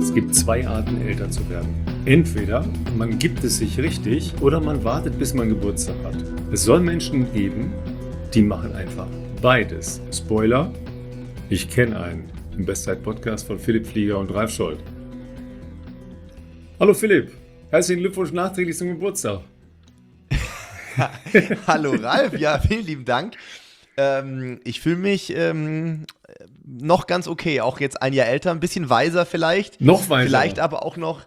Es gibt zwei Arten, älter zu werden. Entweder man gibt es sich richtig oder man wartet, bis man Geburtstag hat. Es soll Menschen geben, die machen einfach beides. Spoiler, ich kenne einen. Im Bestzeit-Podcast von Philipp Flieger und Ralf Scholz. Hallo Philipp, herzlichen Glückwunsch nachträglich zum Geburtstag. Hallo Ralf, ja, vielen lieben Dank. Ich fühle mich noch ganz okay, auch jetzt ein Jahr älter, ein bisschen weiser vielleicht. Noch weiser. Vielleicht aber auch noch,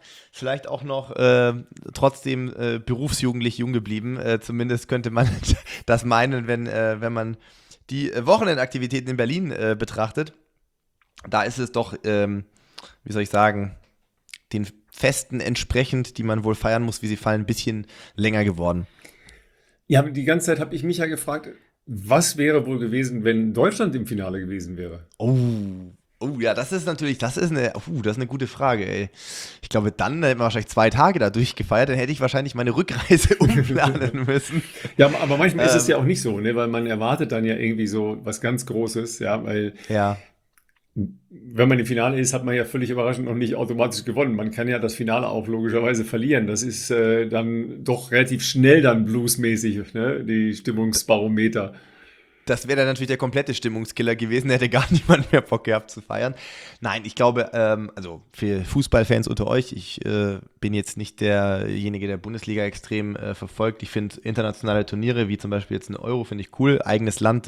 trotzdem berufsjugendlich jung geblieben. Zumindest könnte man das meinen, wenn man die Wochenendaktivitäten in Berlin betrachtet. Da ist es doch, wie soll ich sagen, den Festen entsprechend, die man wohl feiern muss, wie sie fallen, ein bisschen länger geworden. Ja, die ganze Zeit habe ich mich ja gefragt, was wäre wohl gewesen, wenn Deutschland im Finale gewesen wäre? Oh ja, das ist eine gute Frage, ey. Ich glaube, dann hätten wir wahrscheinlich 2 Tage da durchgefeiert, dann hätte ich wahrscheinlich meine Rückreise umplanen müssen. Ja, aber manchmal ist es ja auch nicht so, ne? Weil man erwartet dann ja irgendwie so was ganz Großes, ja, weil Ja. wenn man im Finale ist, hat man ja völlig überraschend noch nicht automatisch gewonnen. Man kann ja das Finale auch logischerweise verlieren. Das ist dann doch relativ schnell dann bluesmäßig, ne? Die Stimmungsbarometer. Das wäre dann natürlich der komplette Stimmungskiller gewesen, hätte gar niemand mehr Bock gehabt zu feiern. Nein, ich glaube, also für Fußballfans unter euch, ich bin jetzt nicht derjenige, der Bundesliga extrem verfolgt. Ich finde internationale Turniere, wie zum Beispiel jetzt ein Euro, finde ich cool. Eigenes Land,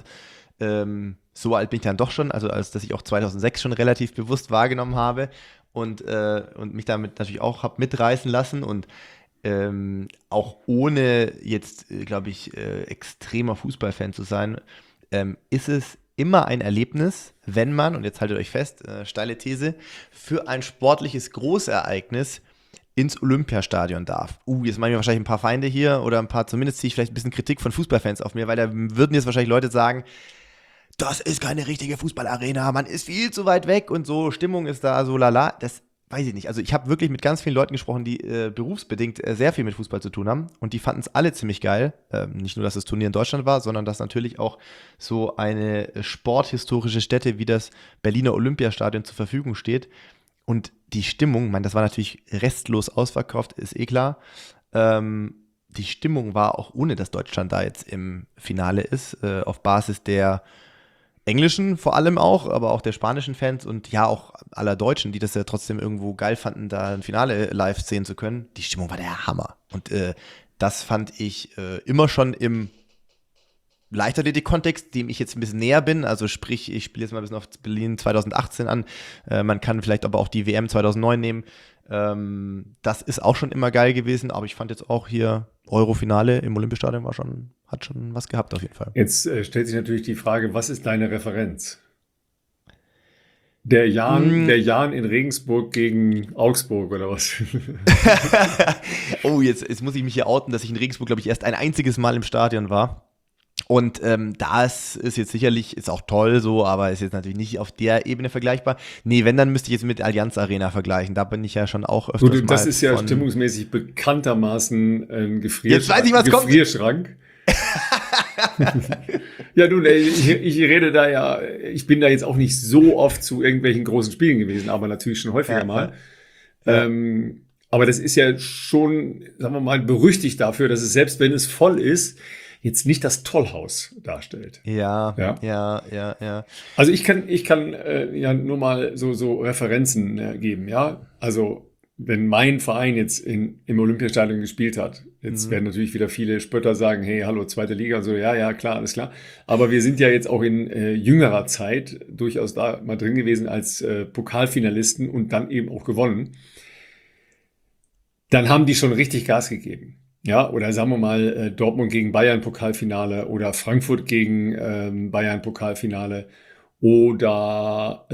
so alt bin ich dann doch schon, also als dass ich auch 2006 schon relativ bewusst wahrgenommen habe und mich damit natürlich auch habe mitreißen lassen und auch ohne jetzt, glaube ich, extremer Fußballfan zu sein, ist es immer ein Erlebnis, wenn man, und jetzt haltet euch fest, steile These, für ein sportliches Großereignis ins Olympiastadion darf. Jetzt machen wir wahrscheinlich ein paar Feinde hier oder zumindest ziehe ich vielleicht ein bisschen Kritik von Fußballfans auf mir, weil da würden jetzt wahrscheinlich Leute sagen, das ist keine richtige Fußballarena, man ist viel zu weit weg und so, Stimmung ist da so lala. Das weiß ich nicht. Also ich habe wirklich mit ganz vielen Leuten gesprochen, die berufsbedingt sehr viel mit Fußball zu tun haben und die fanden es alle ziemlich geil. Nicht nur, dass das Turnier in Deutschland war, sondern dass natürlich auch so eine sporthistorische Stätte wie das Berliner Olympiastadion zur Verfügung steht. Und die Stimmung, ich meine, das war natürlich restlos ausverkauft, ist eh klar. Die Stimmung war auch ohne, dass Deutschland da jetzt im Finale ist, auf Basis der englischen vor allem auch, aber auch der spanischen Fans und ja auch aller Deutschen, die das ja trotzdem irgendwo geil fanden, da ein Finale live sehen zu können. Die Stimmung war der Hammer. Und das fand ich immer schon im Leichtathletik-Kontext, dem ich jetzt ein bisschen näher bin, also sprich, ich spiele jetzt mal ein bisschen auf Berlin 2018 an, man kann vielleicht aber auch die WM 2009 nehmen, das ist auch schon immer geil gewesen, aber ich fand jetzt auch hier Euro-Finale im Olympiastadion hat schon was gehabt auf jeden Fall. Jetzt stellt sich natürlich die Frage, was ist deine Referenz? Der Jan in Regensburg gegen Augsburg oder was? Oh, jetzt muss ich mich hier outen, dass ich in Regensburg, glaube ich, erst ein einziges Mal im Stadion war. Und das ist jetzt sicherlich, ist auch toll so, aber ist jetzt natürlich nicht auf der Ebene vergleichbar. Nee, wenn, dann müsste ich jetzt mit Allianz Arena vergleichen. Da bin ich ja schon auch öfters Gut, das mal ist ja stimmungsmäßig bekanntermaßen ein Jetzt weiß ich, was Gefrierschrank. Ja, nun, ich rede da ja, ich bin da jetzt auch nicht so oft zu irgendwelchen großen Spielen gewesen, aber natürlich schon häufiger mal. Ja. Aber das ist ja schon, sagen wir mal, berüchtigt dafür, dass es selbst wenn es voll ist, jetzt nicht das Tollhaus darstellt. Ja. Also ich kann ja nur mal so Referenzen geben, ja. Also wenn mein Verein jetzt im Olympiastadion gespielt hat, jetzt werden natürlich wieder viele Spötter sagen, hey, hallo, zweite Liga und so, ja, klar, alles klar. Aber wir sind ja jetzt auch in jüngerer Zeit durchaus da mal drin gewesen als Pokalfinalisten und dann eben auch gewonnen. Dann haben die schon richtig Gas gegeben. Ja, oder sagen wir mal Dortmund gegen Bayern Pokalfinale oder Frankfurt gegen Bayern Pokalfinale oder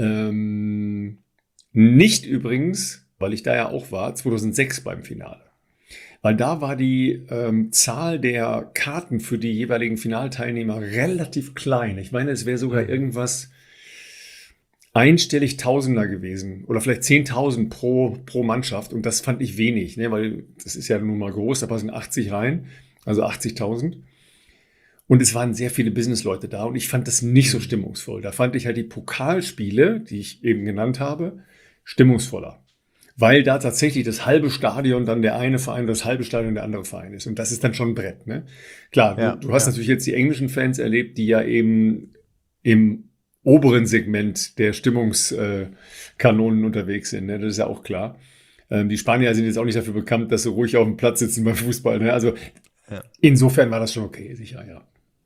nicht übrigens, weil ich da ja auch war, 2006 beim Finale. Weil da war die Zahl der Karten für die jeweiligen Finalteilnehmer relativ klein. Ich meine, es wäre sogar irgendwas einstellig Tausender gewesen oder vielleicht 10.000 pro Mannschaft und das fand ich wenig, ne? Weil das ist ja nun mal groß, da passen 80 rein, also 80.000 und es waren sehr viele Businessleute da und ich fand das nicht so stimmungsvoll. Da fand ich halt die Pokalspiele, die ich eben genannt habe, stimmungsvoller. weil da tatsächlich das halbe Stadion dann der eine Verein, das halbe Stadion der andere Verein ist. Und das ist dann schon ein Brett, ne? Klar, du hast natürlich jetzt die englischen Fans erlebt, die ja eben im oberen Segment der Stimmungskanonen unterwegs sind, ne? Das ist ja auch klar. Die Spanier sind jetzt auch nicht dafür bekannt, dass sie ruhig auf dem Platz sitzen beim Fußball, ne? Also insofern war das schon okay, sicher, ja.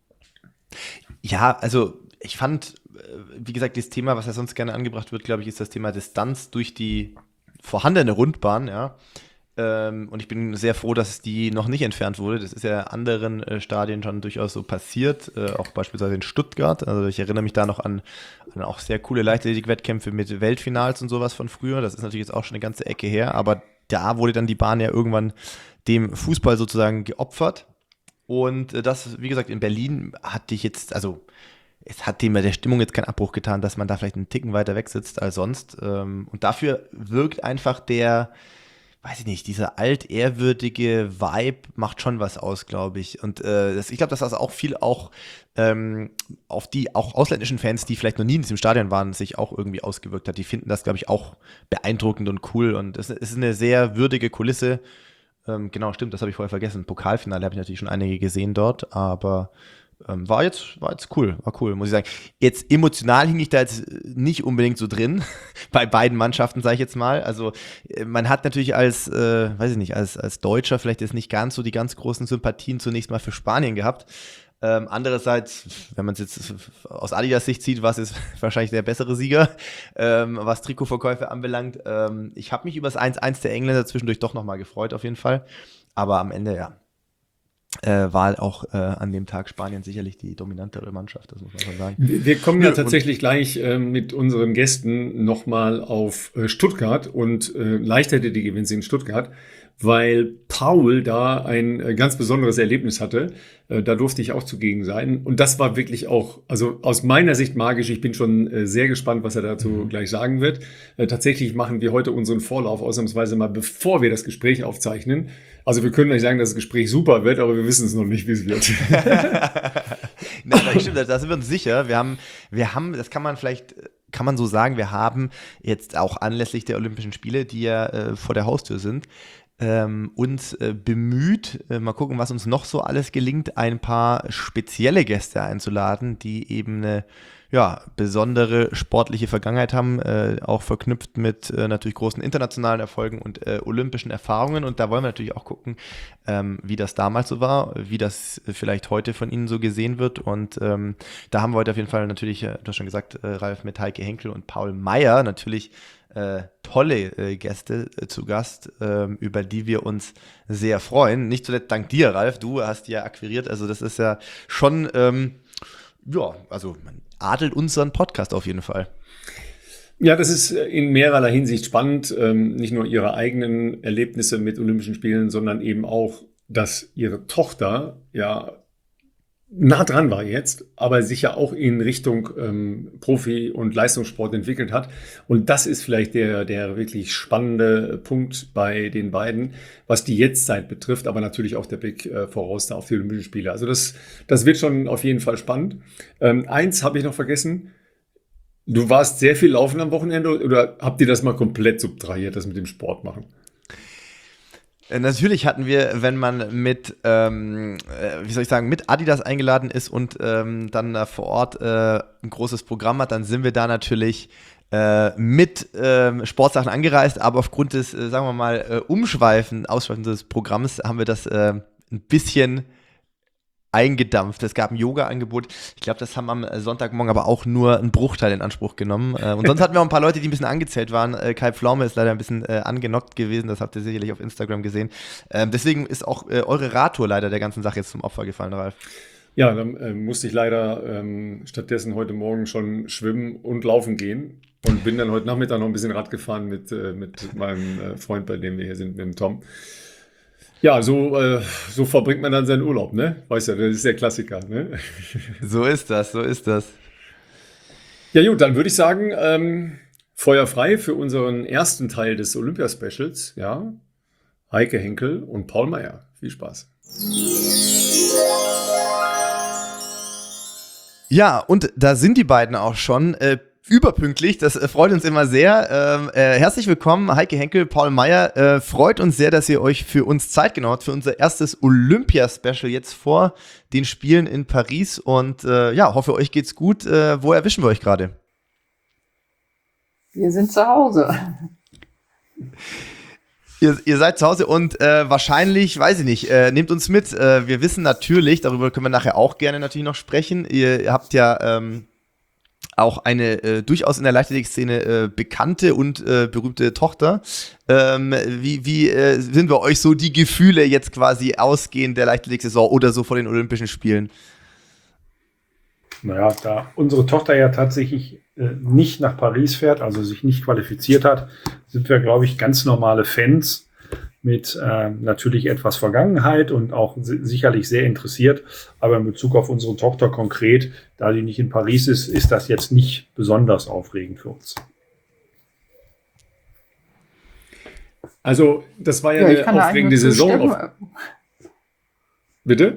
Ja, also ich fand, wie gesagt, das Thema, was ja sonst gerne angebracht wird, glaube ich, ist das Thema Distanz durch die vorhandene Rundbahn, ja. Und ich bin sehr froh, dass die noch nicht entfernt wurde. Das ist ja in anderen Stadien schon durchaus so passiert, auch beispielsweise in Stuttgart. Also ich erinnere mich da noch an auch sehr coole Leichtathletik-Wettkämpfe mit Weltfinals und sowas von früher. Das ist natürlich jetzt auch schon eine ganze Ecke her, aber da wurde dann die Bahn ja irgendwann dem Fußball sozusagen geopfert. Und das, wie gesagt, in Berlin hatte ich jetzt, also es hat dem ja der Stimmung jetzt keinen Abbruch getan, dass man da vielleicht einen Ticken weiter weg sitzt als sonst. Und dafür wirkt einfach weiß ich nicht, dieser altehrwürdige Vibe macht schon was aus, glaube ich. Und ich glaube, dass das auch viel auf die auch ausländischen Fans, die vielleicht noch nie in diesem Stadion waren, sich auch irgendwie ausgewirkt hat. Die finden das, glaube ich, auch beeindruckend und cool. Und es ist eine sehr würdige Kulisse. Genau, stimmt, das habe ich vorher vergessen. Pokalfinale habe ich natürlich schon einige gesehen dort, aber war jetzt cool, muss ich sagen. Jetzt emotional hing ich da jetzt nicht unbedingt so drin, bei beiden Mannschaften, sage ich jetzt mal. Also man hat natürlich als Deutscher vielleicht jetzt nicht ganz so die ganz großen Sympathien zunächst mal für Spanien gehabt. Andererseits, wenn man es jetzt aus Adidas Sicht sieht, war es jetzt wahrscheinlich der bessere Sieger, was Trikotverkäufe anbelangt. Ich habe mich über das 1-1 der Engländer zwischendurch doch nochmal gefreut, auf jeden Fall. Aber am Ende, ja, war auch an dem Tag Spanien sicherlich die dominantere Mannschaft, das muss man schon sagen. Wir kommen ja tatsächlich gleich mit unseren Gästen nochmal auf Stuttgart und Leichtathletik gewinnt sie in Stuttgart, weil Paul da ein ganz besonderes Erlebnis hatte. Da durfte ich auch zugegen sein. Und das war wirklich auch, also aus meiner Sicht magisch. Ich bin schon sehr gespannt, was er dazu gleich sagen wird. Tatsächlich machen wir heute unseren Vorlauf ausnahmsweise mal, bevor wir das Gespräch aufzeichnen. Also wir können nicht sagen, dass das Gespräch super wird, aber wir wissen es noch nicht, wie es wird. Nein, stimmt, da sind wir uns sicher. Wir haben, das kann man so sagen, wir haben jetzt auch anlässlich der Olympischen Spiele, die ja vor der Haustür sind, uns bemüht, mal gucken, was uns noch so alles gelingt, ein paar spezielle Gäste einzuladen, die eben eine besondere sportliche Vergangenheit haben, auch verknüpft mit natürlich großen internationalen Erfolgen und olympischen Erfahrungen. Und da wollen wir natürlich auch gucken, wie das damals so war, wie das vielleicht heute von Ihnen so gesehen wird. Und da haben wir heute auf jeden Fall natürlich, du hast schon gesagt, Ralf, mit Heike Henkel und Paul Meyer natürlich tolle Gäste zu Gast, über die wir uns sehr freuen. Nicht zuletzt dank dir, Ralf, du hast die ja akquiriert, also das ist ja schon, also man adelt unseren Podcast auf jeden Fall. Ja, das ist in mehrerlei Hinsicht spannend, nicht nur ihre eigenen Erlebnisse mit Olympischen Spielen, sondern eben auch, dass ihre Tochter ja nah dran war jetzt, aber sich ja auch in Richtung Profi- und Leistungssport entwickelt hat. Und das ist vielleicht der wirklich spannende Punkt bei den beiden, was die Jetztzeit betrifft, aber natürlich auch der Blick voraus da auf die Olympischen Spiele. Also das wird schon auf jeden Fall spannend. Eins habe ich noch vergessen. Du warst sehr viel laufen am Wochenende oder habt ihr das mal komplett subtrahiert, das mit dem Sport machen? Natürlich hatten wir, wenn man mit Adidas eingeladen ist und dann vor Ort ein großes Programm hat, dann sind wir da natürlich mit Sportsachen angereist, aber aufgrund des, sagen wir mal, Ausschweifen des Programms haben wir das ein bisschen eingedampft. Es gab ein Yoga-Angebot. Ich glaube, das haben am Sonntagmorgen aber auch nur einen Bruchteil in Anspruch genommen. Und sonst hatten wir auch ein paar Leute, die ein bisschen angezählt waren. Kai Pflaume ist leider ein bisschen angenockt gewesen. Das habt ihr sicherlich auf Instagram gesehen. Deswegen ist auch eure Radtour leider der ganzen Sache jetzt zum Opfer gefallen, Ralf. Ja, dann musste ich leider stattdessen heute Morgen schon schwimmen und laufen gehen. Und bin dann heute Nachmittag noch ein bisschen Rad gefahren mit meinem Freund, bei dem wir hier sind, mit dem Tom. Ja, so verbringt man dann seinen Urlaub, ne? Weißt du, das ist der Klassiker, ne? So ist das. Ja gut, dann würde ich sagen, Feuer frei für unseren ersten Teil des Olympia-Specials, ja? Heike Henkel und Paul Meyer. Viel Spaß. Ja, und da sind die beiden auch schon. überpünktlich. Das freut uns immer sehr. Herzlich willkommen, Heike Henkel, Paul Meyer. Freut uns sehr, dass ihr euch für uns Zeit genommen habt, für unser erstes Olympia-Special jetzt vor den Spielen in Paris. Und hoffe, euch geht's gut. Wo erwischen wir euch gerade? Wir sind zu Hause. Ihr seid zu Hause und wahrscheinlich, weiß ich nicht, nehmt uns mit. Wir wissen natürlich, darüber können wir nachher auch gerne natürlich noch sprechen. Ihr habt ja auch eine durchaus in der Leichtathletik-Szene bekannte und berühmte Tochter. Wie sind bei euch so die Gefühle jetzt quasi ausgehend der Leichtathletik-Saison oder so vor den Olympischen Spielen? Naja, da unsere Tochter ja tatsächlich nicht nach Paris fährt, also sich nicht qualifiziert hat, sind wir, glaube ich, ganz normale Fans mit natürlich etwas Vergangenheit und auch sicherlich sehr interessiert. Aber in Bezug auf unsere Tochter konkret, da die nicht in Paris ist, ist das jetzt nicht besonders aufregend für uns. Also, das war ja eine aufregende Saison. Bitte?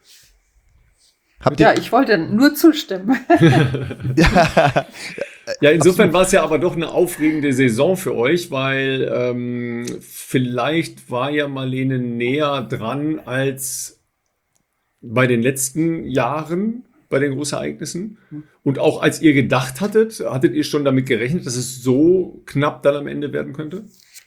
Ich wollte nur zustimmen. Ja, insofern war es ja aber doch eine aufregende Saison für euch, weil vielleicht war ja Marlene näher dran als bei den letzten Jahren, bei den Großereignissen. Und auch als ihr gedacht hattet ihr schon damit gerechnet, dass es so knapp dann am Ende werden könnte?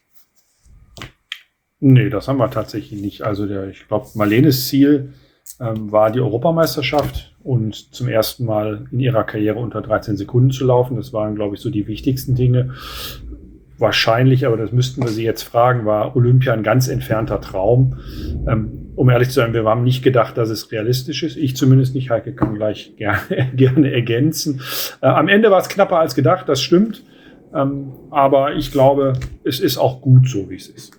Nee, das haben wir tatsächlich nicht. Also ich glaube, Marlenes Ziel war die Europameisterschaft und zum ersten Mal in ihrer Karriere unter 13 Sekunden zu laufen. Das waren, glaube ich, so die wichtigsten Dinge. Wahrscheinlich, aber das müssten wir sie jetzt fragen, war Olympia ein ganz entfernter Traum. Um ehrlich zu sein, wir haben nicht gedacht, dass es realistisch ist. Ich zumindest nicht. Heike kann gleich gerne ergänzen. Am Ende war es knapper als gedacht, das stimmt. Aber ich glaube, es ist auch gut so, wie es ist.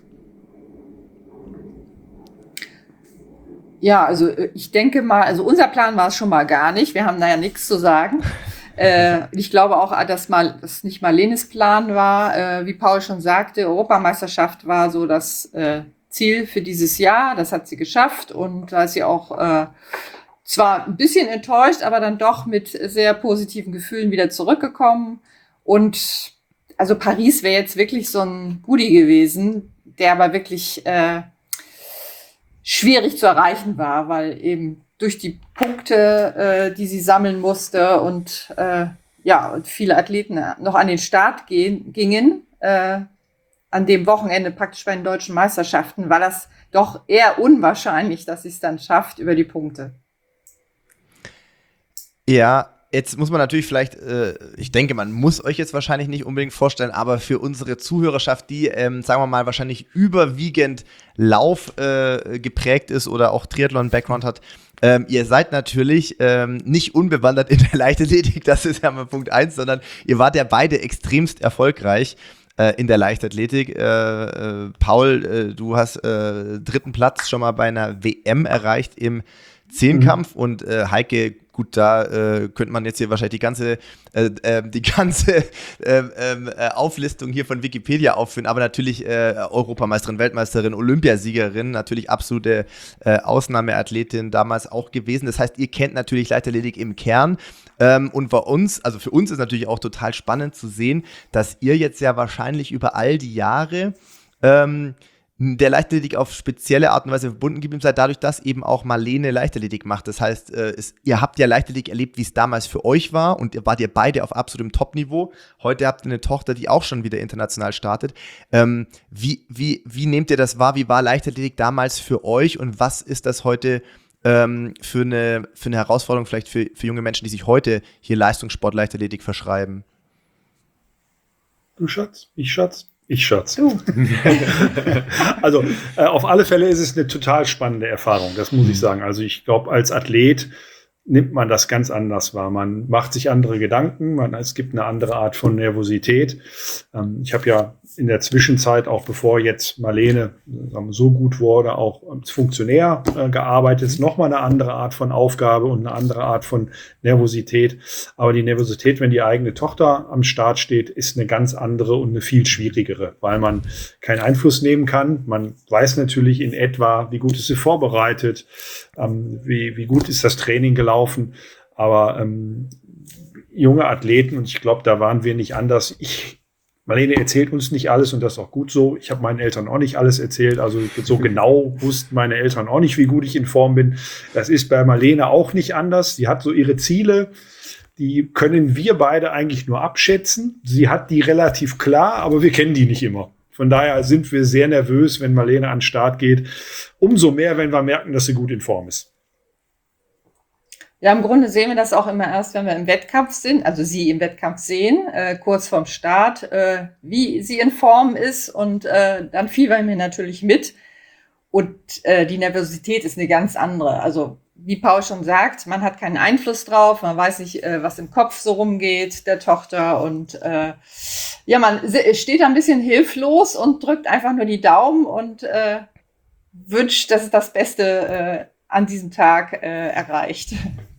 Ja, also ich denke mal, also unser Plan war es schon mal gar nicht. Wir haben da ja nichts zu sagen. Ich glaube auch, dass das nicht Marlenes Plan war. Wie Paul schon sagte, Europameisterschaft war so das Ziel für dieses Jahr. Das hat sie geschafft und da ist sie auch zwar ein bisschen enttäuscht, aber dann doch mit sehr positiven Gefühlen wieder zurückgekommen. Und also Paris wäre jetzt wirklich so ein Goodie gewesen, der aber wirklich schwierig zu erreichen war, weil eben durch die Punkte, die sie sammeln musste und und viele Athleten noch an den Start gingen, an dem Wochenende praktisch bei den deutschen Meisterschaften, war das doch eher unwahrscheinlich, dass sie es dann schafft über die Punkte. Ja, jetzt muss man natürlich vielleicht, ich denke, man muss euch jetzt wahrscheinlich nicht unbedingt vorstellen, aber für unsere Zuhörerschaft, die, sagen wir mal, wahrscheinlich überwiegend Lauf geprägt ist oder auch Triathlon-Background hat, ihr seid natürlich nicht unbewandert in der Leichtathletik, das ist ja mal Punkt 1, sondern ihr wart ja beide extremst erfolgreich in der Leichtathletik. Paul, du hast dritten Platz schon mal bei einer WM erreicht im Zehnkampf und Heike, gut, da könnte man jetzt hier wahrscheinlich die ganze Auflistung hier von Wikipedia aufführen, aber natürlich Europameisterin, Weltmeisterin, Olympiasiegerin, natürlich absolute Ausnahmeathletin damals auch gewesen. Das heißt, ihr kennt natürlich Leichtathletik im Kern. Und bei uns, also für uns ist natürlich auch total spannend zu sehen, dass ihr jetzt ja wahrscheinlich über all die Jahre der Leichtathletik auf spezielle Art und Weise verbunden geblieben seid, dadurch, dass eben auch Marlene Leichtathletik macht. Das heißt, ihr habt ja Leichtathletik erlebt, wie es damals für euch war und ihr wart beide auf absolutem Top-Niveau. Heute habt ihr eine Tochter, die auch schon wieder international startet. Wie nehmt ihr das wahr? Wie war Leichtathletik damals für euch und was ist das heute für eine Herausforderung vielleicht für junge Menschen, die sich heute hier Leistungssport, Leichtathletik verschreiben? Du Schatz, ich Schatz. Ich Schatz. Also auf alle Fälle ist es eine total spannende Erfahrung, das muss ich sagen. Also ich glaube, als Athlet nimmt man das ganz anders wahr. Man macht sich andere Gedanken, es gibt eine andere Art von Nervosität. Ich habe ja in der Zwischenzeit, auch bevor jetzt Marlene so gut wurde, auch als Funktionär gearbeitet. Ist nochmal eine andere Art von Aufgabe und eine andere Art von Nervosität. Aber die Nervosität, wenn die eigene Tochter am Start steht, ist eine ganz andere und eine viel schwierigere, weil man keinen Einfluss nehmen kann. Man weiß natürlich in etwa, wie gut ist sie vorbereitet, wie gut ist das Training gelaufen. Aber junge Athleten und ich glaube, da waren wir nicht anders. Marlene erzählt uns nicht alles und das ist auch gut so. Ich habe meinen Eltern auch nicht alles erzählt. Also so genau wussten meine Eltern auch nicht, wie gut ich in Form bin. Das ist bei Marlene auch nicht anders. Sie hat so ihre Ziele, die können wir beide eigentlich nur abschätzen. Sie hat die relativ klar, aber wir kennen die nicht immer. Von daher sind wir sehr nervös, wenn Marlene an den Start geht. Umso mehr, wenn wir merken, dass sie gut in Form ist. Ja, im Grunde sehen wir das auch immer erst, wenn wir im Wettkampf sind, also sie im Wettkampf sehen, kurz vorm Start, wie sie in Form ist und dann fiebern wir natürlich mit. Und die Nervosität ist eine ganz andere. Also wie Paul schon sagt, man hat keinen Einfluss drauf, man weiß nicht, was im Kopf so rumgeht der Tochter und ja, man steht da ein bisschen hilflos und drückt einfach nur die Daumen und wünscht, dass es das Beste an diesem Tag erreicht.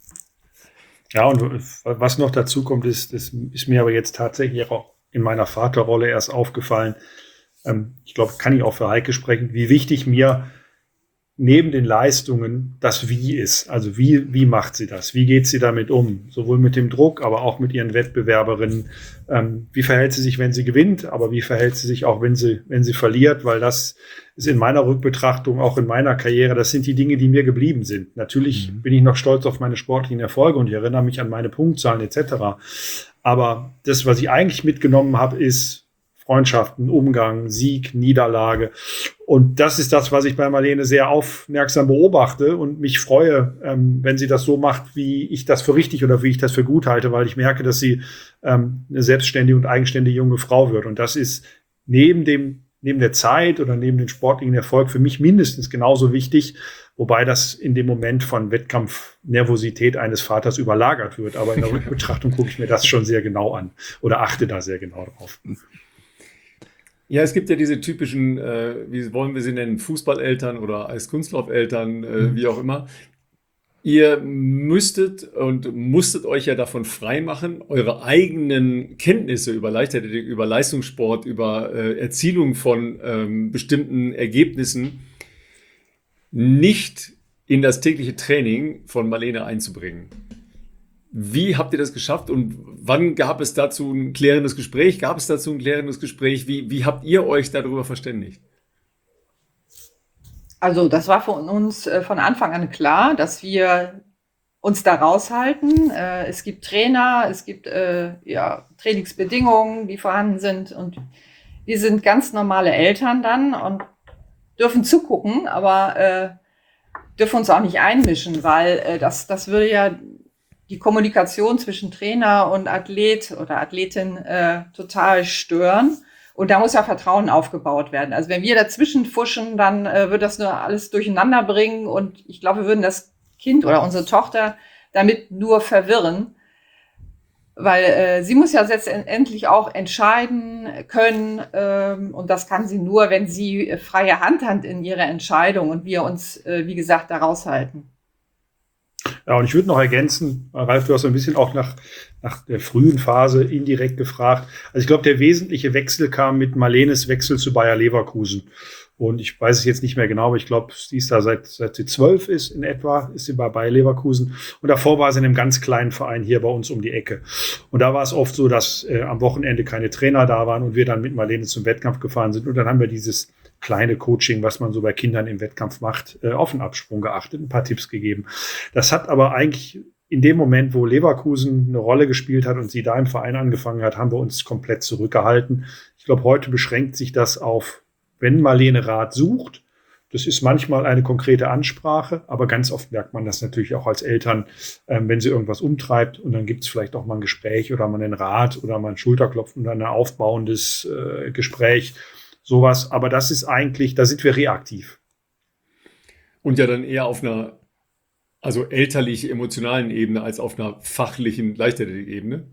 Ja, und was noch dazu kommt, das ist mir aber jetzt tatsächlich auch in meiner Vaterrolle erst aufgefallen. Ich glaube, kann ich auch für Heike sprechen, wie wichtig mir neben den Leistungen das Wie ist. Also wie macht sie das? Wie geht sie damit um? Sowohl mit dem Druck, aber auch mit ihren Wettbewerberinnen. Wie verhält sie sich, wenn sie gewinnt? Aber wie verhält sie sich auch, wenn sie verliert? Weil das ist in meiner Rückbetrachtung, auch in meiner Karriere, das sind die Dinge, die mir geblieben sind. Natürlich bin ich noch stolz auf meine sportlichen Erfolge und ich erinnere mich an meine Punktzahlen etc. Aber das, was ich eigentlich mitgenommen habe, ist Freundschaften, Umgang, Sieg, Niederlage. Und das ist das, was ich bei Marlene sehr aufmerksam beobachte und mich freue, wenn sie das so macht, wie ich das für richtig oder wie ich das für gut halte, weil ich merke, dass sie eine selbstständige und eigenständige junge Frau wird. Und das ist neben der Zeit oder neben dem sportlichen Erfolg für mich mindestens genauso wichtig, wobei das in dem Moment von Wettkampfnervosität eines Vaters überlagert wird. Aber in der Rückbetrachtung gucke ich mir das schon sehr genau an oder achte da sehr genau drauf. Ja, es gibt ja diese typischen, wie wollen wir sie nennen, Fußballeltern oder Eiskunstlaufeltern, wie auch immer. Ihr müsstet und musstet euch ja davon freimachen, eure eigenen Kenntnisse über Leichtathletik, über Leistungssport, über Erzielung von bestimmten Ergebnissen nicht in das tägliche Training von Marlene einzubringen. Wie habt ihr das geschafft und wann gab es dazu ein klärendes Gespräch? Wie habt ihr euch darüber verständigt? Also das war für uns von Anfang an klar, dass wir uns da raushalten. Es gibt Trainer, es gibt Trainingsbedingungen, die vorhanden sind und wir sind ganz normale Eltern dann und dürfen zugucken, aber dürfen uns auch nicht einmischen, weil das würde ja die Kommunikation zwischen Trainer und Athlet oder Athletin total stören. Und da muss ja Vertrauen aufgebaut werden. Also wenn wir dazwischen fuschen, dann wird das nur alles durcheinander bringen. Und ich glaube, wir würden das Kind oder unsere Tochter damit nur verwirren. Weil sie muss ja letztendlich auch entscheiden können. Und das kann sie nur, wenn sie freie Hand hat in ihrer Entscheidung und wir uns, wie gesagt, da raushalten. Ja, und ich würde noch ergänzen, Ralf, du hast ein bisschen auch nach der frühen Phase indirekt gefragt. Also ich glaube, der wesentliche Wechsel kam mit Marlenes Wechsel zu Bayer Leverkusen. Und ich weiß es jetzt nicht mehr genau, aber ich glaube, sie ist da seit sie 12 ist in etwa, ist sie bei Bayer Leverkusen. Und davor war sie in einem ganz kleinen Verein hier bei uns um die Ecke. Und da war es oft so, dass am Wochenende keine Trainer da waren und wir dann mit Marlene zum Wettkampf gefahren sind. Und dann haben wir dieses kleine Coaching, was man so bei Kindern im Wettkampf macht, auf den Absprung geachtet, ein paar Tipps gegeben. Das hat aber eigentlich in dem Moment, wo Leverkusen eine Rolle gespielt hat und sie da im Verein angefangen hat, haben wir uns komplett zurückgehalten. Ich glaube, heute beschränkt sich das auf, wenn Marlene Rat sucht. Das ist manchmal eine konkrete Ansprache, aber ganz oft merkt man das natürlich auch als Eltern, wenn sie irgendwas umtreibt und dann gibt es vielleicht auch mal ein Gespräch oder mal einen Rat oder mal ein Schulterklopfen oder ein aufbauendes Gespräch. Sowas, aber das ist eigentlich, da sind wir reaktiv. Und ja dann eher auf einer, also elterlich-emotionalen Ebene als auf einer fachlichen Leichtathletik-Ebene?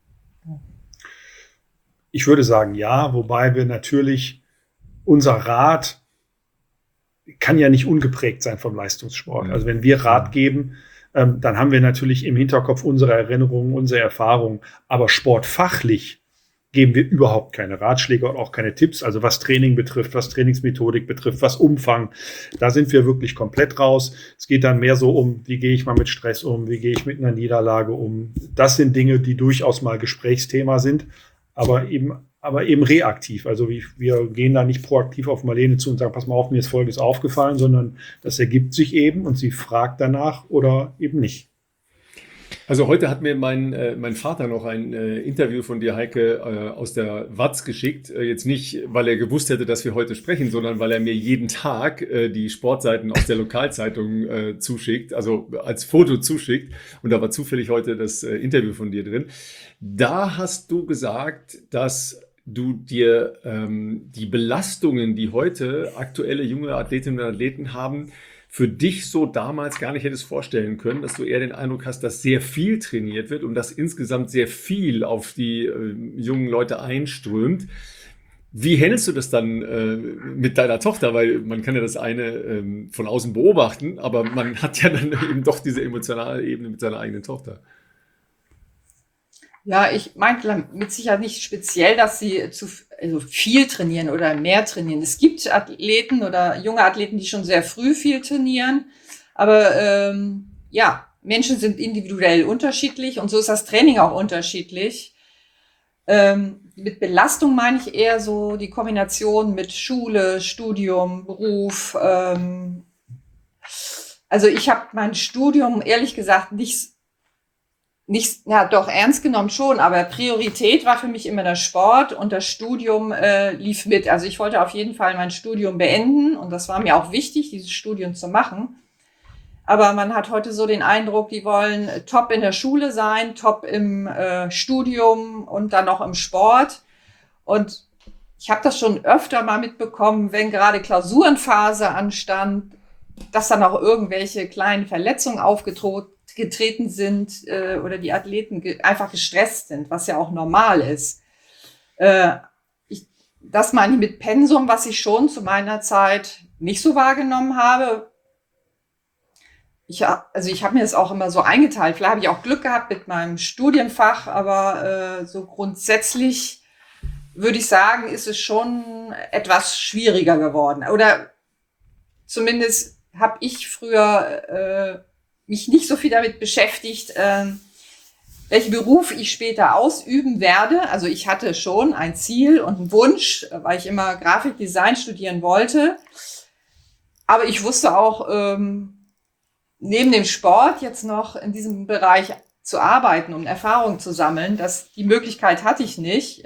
Ich würde sagen, ja, wobei wir natürlich, unser Rat kann ja nicht ungeprägt sein vom Leistungssport. Also wenn wir Rat geben, dann haben wir natürlich im Hinterkopf unsere Erinnerungen, unsere Erfahrungen, aber sportfachlich geben wir überhaupt keine Ratschläge und auch keine Tipps. Also was Training betrifft, was Trainingsmethodik betrifft, was Umfang, da sind wir wirklich komplett raus. Es geht dann mehr so um, wie gehe ich mal mit Stress um, wie gehe ich mit einer Niederlage um. Das sind Dinge, die durchaus mal Gesprächsthema sind, aber eben reaktiv. Also wir gehen da nicht proaktiv auf Marlene zu und sagen, pass mal auf, mir ist Folgendes aufgefallen, sondern das ergibt sich eben und sie fragt danach oder eben nicht. Also heute hat mir mein Vater noch ein Interview von dir, Heike, aus der Watz geschickt. Jetzt nicht, weil er gewusst hätte, dass wir heute sprechen, sondern weil er mir jeden Tag die Sportseiten aus der Lokalzeitung zuschickt, also als Foto zuschickt. Und da war zufällig heute das Interview von dir drin. Da hast du gesagt, dass du dir die Belastungen, die heute aktuelle junge Athletinnen und Athleten haben, für dich so damals gar nicht hättest vorstellen können, dass du eher den Eindruck hast, dass sehr viel trainiert wird und dass insgesamt sehr viel auf die jungen Leute einströmt. Wie handelst du das dann mit deiner Tochter? Weil man kann ja das eine von außen beobachten, aber man hat ja dann eben doch diese emotionale Ebene mit seiner eigenen Tochter. Ja, ich meinte mit Sicherheit nicht speziell, dass sie also viel trainieren oder mehr trainieren. Es gibt Athleten oder junge Athleten, die schon sehr früh viel trainieren. Aber ja, Menschen sind individuell unterschiedlich und so ist das Training auch unterschiedlich. Mit Belastung meine ich eher so die Kombination mit Schule, Studium, Beruf. Also ich habe mein Studium ehrlich gesagt nicht, ja doch ernst genommen schon, aber Priorität war für mich immer der Sport und das Studium lief mit. Also ich wollte auf jeden Fall mein Studium beenden und das war mir auch wichtig, dieses Studium zu machen. Aber man hat heute so den Eindruck, die wollen top in der Schule sein, top im Studium und dann noch im Sport. Und ich habe das schon öfter mal mitbekommen, wenn gerade Klausurenphase anstand, dass dann auch irgendwelche kleinen Verletzungen aufgetreten sind oder die Athleten einfach gestresst sind, was ja auch normal ist. Das meine ich mit Pensum, was ich schon zu meiner Zeit nicht so wahrgenommen habe. Ich habe mir das auch immer so eingeteilt. Vielleicht habe ich auch Glück gehabt mit meinem Studienfach, aber so grundsätzlich würde ich sagen, ist es schon etwas schwieriger geworden. Oder zumindest habe ich früher mich nicht so viel damit beschäftigt, welchen Beruf ich später ausüben werde. Also ich hatte schon ein Ziel und einen Wunsch, weil ich immer Grafikdesign studieren wollte. Aber ich wusste auch, neben dem Sport jetzt noch in diesem Bereich zu arbeiten, um Erfahrung zu sammeln. Die Möglichkeit hatte ich nicht.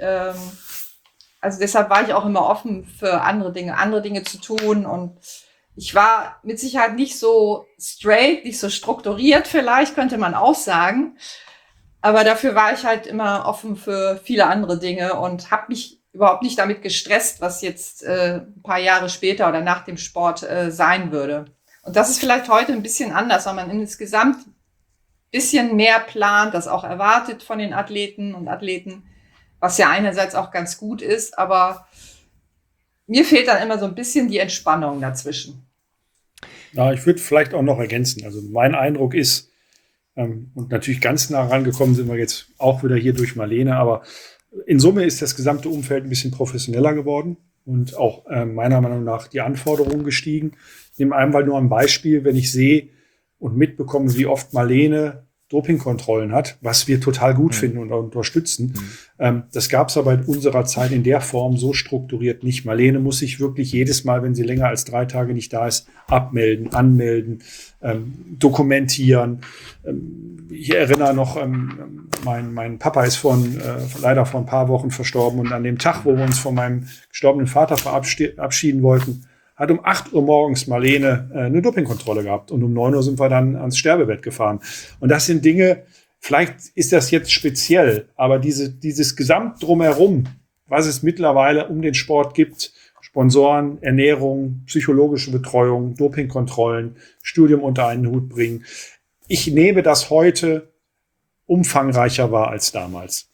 Also deshalb war ich auch immer offen für andere Dinge zu tun. Und ich war mit Sicherheit nicht so straight, nicht so strukturiert vielleicht, könnte man auch sagen. Aber dafür war ich halt immer offen für viele andere Dinge und habe mich überhaupt nicht damit gestresst, was jetzt ein paar Jahre später oder nach dem Sport sein würde. Und das ist vielleicht heute ein bisschen anders, weil man insgesamt ein bisschen mehr plant, das auch erwartet von den Athleten und Athleten, was ja einerseits auch ganz gut ist, aber mir fehlt dann immer so ein bisschen die Entspannung dazwischen. Ja, ich würde vielleicht auch noch ergänzen. Also mein Eindruck ist, und natürlich ganz nah rangekommen sind wir jetzt auch wieder hier durch Marlene, aber in Summe ist das gesamte Umfeld ein bisschen professioneller geworden und auch meiner Meinung nach die Anforderungen gestiegen. Ich nehme einmal nur ein Beispiel, wenn ich sehe und mitbekomme, wie oft Marlene Dopingkontrollen hat, was wir total gut finden und auch unterstützen. Das gab es aber in unserer Zeit in der Form so strukturiert nicht. Marlene muss sich wirklich jedes Mal, wenn sie länger als 3 Tage nicht da ist, abmelden, anmelden, dokumentieren. Ich erinnere noch, mein Papa ist leider vor ein paar Wochen verstorben und an dem Tag, wo wir uns von meinem gestorbenen Vater verabschieden wollten, hat um 8 Uhr morgens Marlene eine Dopingkontrolle gehabt und um 9 Uhr sind wir dann ans Sterbebett gefahren. Und das sind Dinge, vielleicht ist das jetzt speziell, aber dieses Gesamt drumherum, was es mittlerweile um den Sport gibt, Sponsoren, Ernährung, psychologische Betreuung, Dopingkontrollen, Studium unter einen Hut bringen. Ich nehme das heute umfangreicher wahr als damals.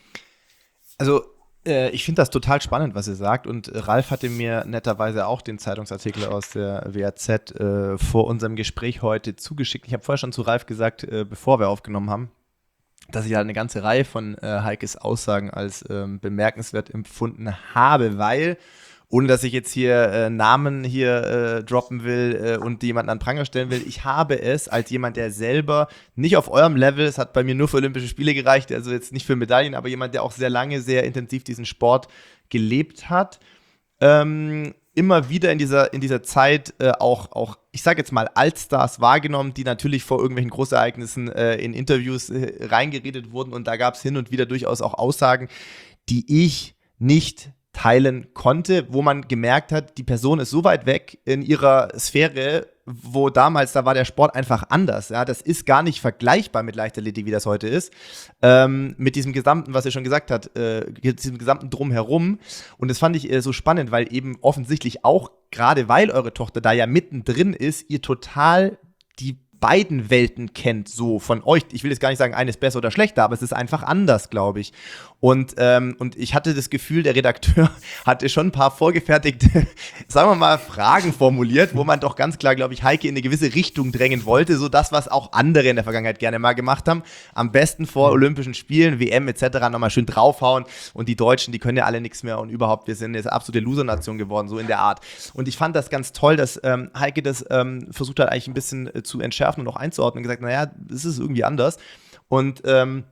Also ich finde das total spannend, was ihr sagt, und Ralf hatte mir netterweise auch den Zeitungsartikel aus der WAZ vor unserem Gespräch heute zugeschickt. Ich habe vorher schon zu Ralf gesagt, bevor wir aufgenommen haben, dass ich halt eine ganze Reihe von Heikes Aussagen als bemerkenswert empfunden habe, weil, ohne dass ich jetzt hier Namen hier droppen will und jemanden an Pranger stellen will, ich habe es als jemand, der selber nicht auf eurem Level, es hat bei mir nur für Olympische Spiele gereicht, also jetzt nicht für Medaillen, aber jemand, der auch sehr lange, sehr intensiv diesen Sport gelebt hat, immer wieder in dieser Zeit auch, ich sage jetzt mal, Altstars wahrgenommen, die natürlich vor irgendwelchen Großereignissen in Interviews reingeredet wurden, und da gab es hin und wieder durchaus auch Aussagen, die ich nicht teilen konnte, wo man gemerkt hat, die Person ist so weit weg in ihrer Sphäre, wo damals, da war der Sport einfach anders. Ja, das ist gar nicht vergleichbar mit Leichtathletik, wie das heute ist. Mit diesem gesamten, was ihr schon gesagt habt, diesem gesamten Drumherum. Und das fand ich so spannend, weil eben offensichtlich auch, gerade weil eure Tochter da ja mittendrin ist, ihr total die beiden Welten kennt, so von euch. Ich will jetzt gar nicht sagen, eines besser oder schlechter, aber es ist einfach anders, glaube ich. Und ich hatte das Gefühl, der Redakteur hatte schon ein paar vorgefertigte, sagen wir mal, Fragen formuliert, wo man doch ganz klar, glaube ich, Heike in eine gewisse Richtung drängen wollte, so das, was auch andere in der Vergangenheit gerne mal gemacht haben. Am besten vor Olympischen Spielen, WM etc. nochmal schön draufhauen, und die Deutschen, die können ja alle nichts mehr und überhaupt, wir sind jetzt absolute Loser-Nation geworden, so in der Art. Und ich fand das ganz toll, dass Heike das versucht hat, eigentlich ein bisschen zu entschärfen und auch einzuordnen und gesagt, naja, das ist irgendwie anders. Und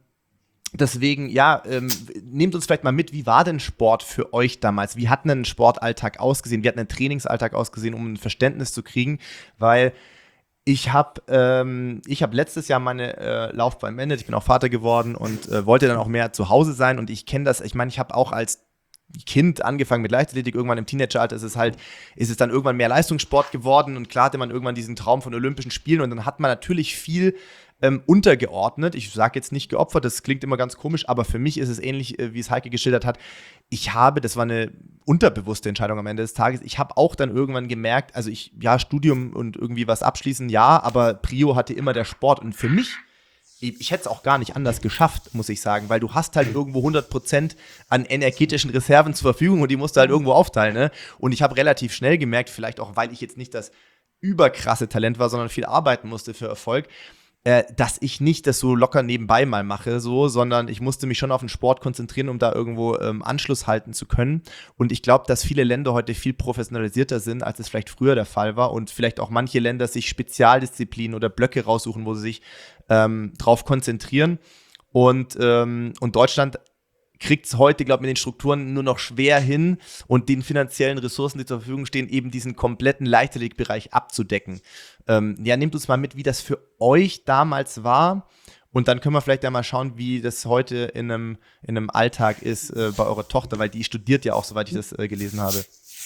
deswegen, ja, nehmt uns vielleicht mal mit, wie war denn Sport für euch damals? Wie hat ein Sportalltag ausgesehen? Wie hat ein Trainingsalltag ausgesehen, um ein Verständnis zu kriegen? Weil ich hab letztes Jahr meine Laufbahn beendet, ich bin auch Vater geworden und wollte dann auch mehr zu Hause sein, und ich kenne das, ich meine, ich habe auch als Kind angefangen mit Leichtathletik, irgendwann im Teenageralter ist es dann irgendwann mehr Leistungssport geworden, und klar hatte man irgendwann diesen Traum von Olympischen Spielen, und dann hat man natürlich viel untergeordnet. Ich sage jetzt nicht geopfert, das klingt immer ganz komisch, aber für mich ist es ähnlich, wie es Heike geschildert hat. Das war eine unterbewusste Entscheidung am Ende des Tages. Ich habe auch dann irgendwann gemerkt, also Studium und irgendwie was abschließen, ja, aber Prio hatte immer der Sport, und für mich, ich hätte es auch gar nicht anders geschafft, muss ich sagen, weil du hast halt irgendwo 100% an energetischen Reserven zur Verfügung, und die musst du halt irgendwo aufteilen, ne? Und ich habe relativ schnell gemerkt, vielleicht auch, weil ich jetzt nicht das überkrasse Talent war, sondern viel arbeiten musste für Erfolg, dass ich nicht das so locker nebenbei mal mache, sondern ich musste mich schon auf den Sport konzentrieren, um da irgendwo Anschluss halten zu können. Und ich glaube, dass viele Länder heute viel professionalisierter sind, als es vielleicht früher der Fall war, und vielleicht auch manche Länder sich Spezialdisziplinen oder Blöcke raussuchen, wo sie sich drauf konzentrieren. Und Deutschland kriegt es heute, glaube ich, mit den Strukturen nur noch schwer hin und den finanziellen Ressourcen, die zur Verfügung stehen, eben diesen kompletten Leichtathletikbereich abzudecken. Nehmt uns mal mit, wie das für euch damals war, und dann können wir vielleicht ja mal schauen, wie das heute in einem Alltag ist bei eurer Tochter, weil die studiert ja auch, soweit ich das gelesen habe.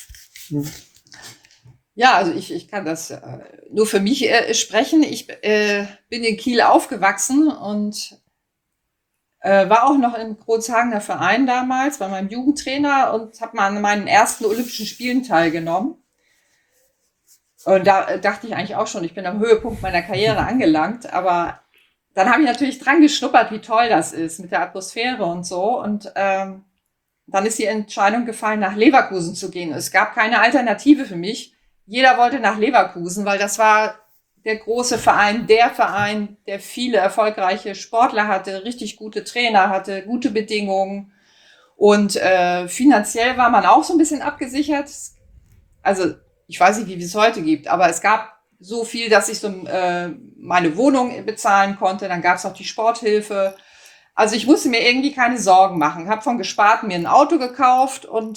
Ja, also ich kann das nur für mich sprechen. Ich bin in Kiel aufgewachsen und war auch noch im Kronshagener Verein damals, war mein Jugendtrainer, und habe mal an meinen ersten Olympischen Spielen teilgenommen. Und da dachte ich eigentlich auch schon, ich bin am Höhepunkt meiner Karriere angelangt. Aber dann habe ich natürlich dran geschnuppert, wie toll das ist mit der Atmosphäre und so. Und dann ist die Entscheidung gefallen, nach Leverkusen zu gehen. Es gab keine Alternative für mich. Jeder wollte nach Leverkusen, weil das war der große Verein, der viele erfolgreiche Sportler hatte, richtig gute Trainer hatte, gute Bedingungen. Und finanziell war man auch so ein bisschen abgesichert. Also ich weiß nicht, wie es heute gibt, aber es gab so viel, dass ich so meine Wohnung bezahlen konnte. Dann gab es auch die Sporthilfe. Also ich musste mir irgendwie keine Sorgen machen. Habe von Gesparten mir ein Auto gekauft, und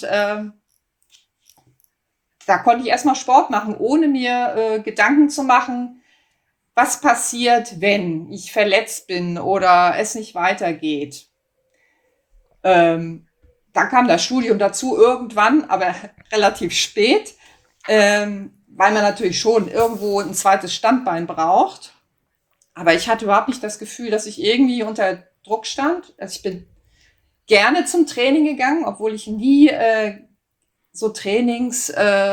da konnte ich erstmal Sport machen, ohne mir Gedanken zu machen, was passiert, wenn ich verletzt bin oder es nicht weitergeht. Dann kam das Studium dazu irgendwann, aber relativ spät, weil man natürlich schon irgendwo ein zweites Standbein braucht. Aber ich hatte überhaupt nicht das Gefühl, dass ich irgendwie unter Druck stand. Also ich bin gerne zum Training gegangen, obwohl ich nie so Trainings,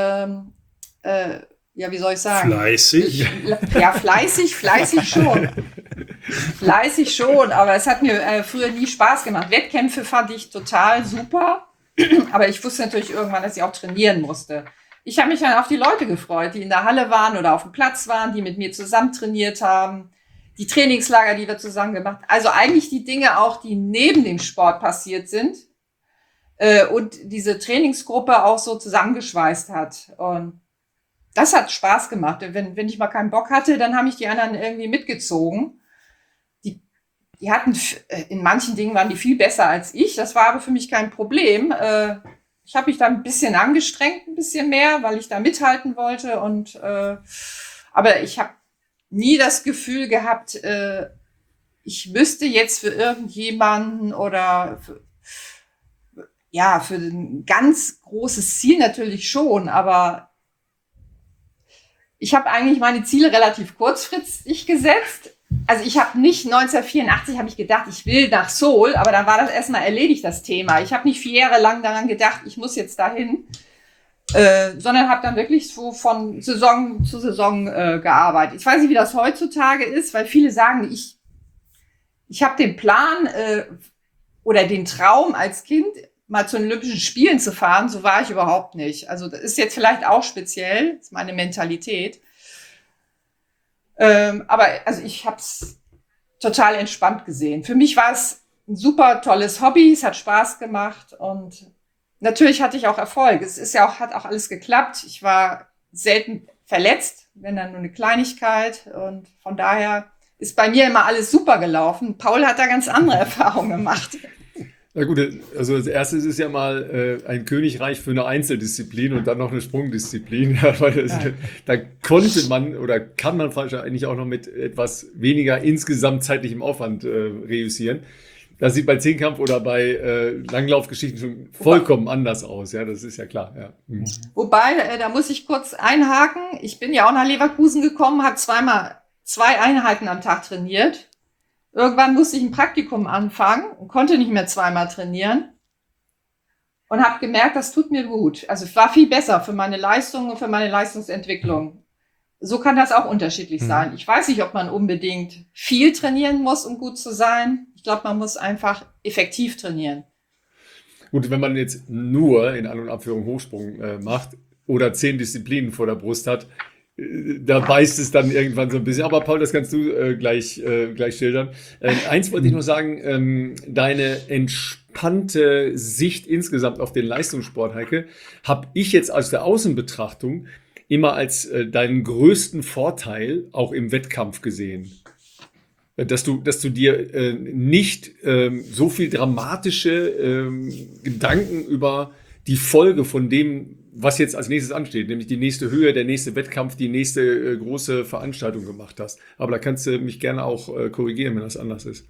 wie soll ich sagen? Fleißig. Ja, fleißig schon. Fleißig schon, aber es hat mir früher nie Spaß gemacht. Wettkämpfe fand ich total super, aber ich wusste natürlich irgendwann, dass ich auch trainieren musste. Ich habe mich dann auf die Leute gefreut, die in der Halle waren oder auf dem Platz waren, die mit mir zusammen trainiert haben, die Trainingslager, die wir zusammen gemacht haben. Also eigentlich die Dinge auch, die neben dem Sport passiert sind und diese Trainingsgruppe auch so zusammengeschweißt hat. Und das hat Spaß gemacht. Wenn ich mal keinen Bock hatte, dann haben mich die anderen irgendwie mitgezogen. Die hatten, in manchen Dingen waren die viel besser als ich. Das war aber für mich kein Problem. Ich habe mich da ein bisschen angestrengt, ein bisschen mehr, weil ich da mithalten wollte. Aber ich habe nie das Gefühl gehabt, ich müsste jetzt für irgendjemanden oder für ein ganz großes Ziel natürlich schon, aber ich habe eigentlich meine Ziele relativ kurzfristig gesetzt. Also ich habe nicht 1984 habe ich gedacht, ich will nach Seoul, aber dann war das erstmal erledigt, das Thema. Ich habe nicht 4 Jahre lang daran gedacht, ich muss jetzt dahin, sondern habe dann wirklich so von Saison zu Saison gearbeitet. Ich weiß nicht, wie das heutzutage ist, weil viele sagen, ich habe den Plan oder den Traum als Kind, mal zu den Olympischen Spielen zu fahren. So war ich überhaupt nicht. Also das ist jetzt vielleicht auch speziell, das ist meine Mentalität. Aber also ich habe es total entspannt gesehen. Für mich war es ein super tolles Hobby, es hat Spaß gemacht und natürlich hatte ich auch Erfolg. Es ist ja auch, hat auch alles geklappt. Ich war selten verletzt, wenn dann nur eine Kleinigkeit und von daher ist bei mir immer alles super gelaufen. Paul hat da ganz andere Erfahrungen gemacht. Na gut, also als erstes ist ja mal ein Königreich für eine Einzeldisziplin und dann noch eine Sprungdisziplin. Ja, weil da konnte man oder kann man wahrscheinlich auch noch mit etwas weniger insgesamt zeitlichem Aufwand reüssieren. Das sieht bei Zehnkampf oder bei Langlaufgeschichten schon vollkommen anders aus. Ja, das ist ja klar. Ja. Mhm. Wobei, da muss ich kurz einhaken. Ich bin ja auch nach Leverkusen gekommen, habe 2 Einheiten am Tag trainiert. Irgendwann musste ich ein Praktikum anfangen und konnte nicht mehr 2-mal trainieren und habe gemerkt, das tut mir gut. Also es war viel besser für meine Leistung und für meine Leistungsentwicklung. So kann das auch unterschiedlich sein. Ich weiß nicht, ob man unbedingt viel trainieren muss, um gut zu sein. Ich glaube, man muss einfach effektiv trainieren. Gut, wenn man jetzt nur in An- und Abführung Hochsprung macht oder 10 Disziplinen vor der Brust hat, da beißt es dann irgendwann so ein bisschen. Aber Paul, das kannst du gleich schildern. Eins wollte ich noch sagen, deine entspannte Sicht insgesamt auf den Leistungssport, Heike, habe ich jetzt aus der Außenbetrachtung immer als deinen größten Vorteil auch im Wettkampf gesehen. Dass du dir nicht so viel dramatische Gedanken über die Folge von dem, was jetzt als nächstes ansteht, nämlich die nächste Höhe, der nächste Wettkampf, die nächste große Veranstaltung gemacht hast. Aber da kannst du mich gerne auch korrigieren, wenn das anders ist.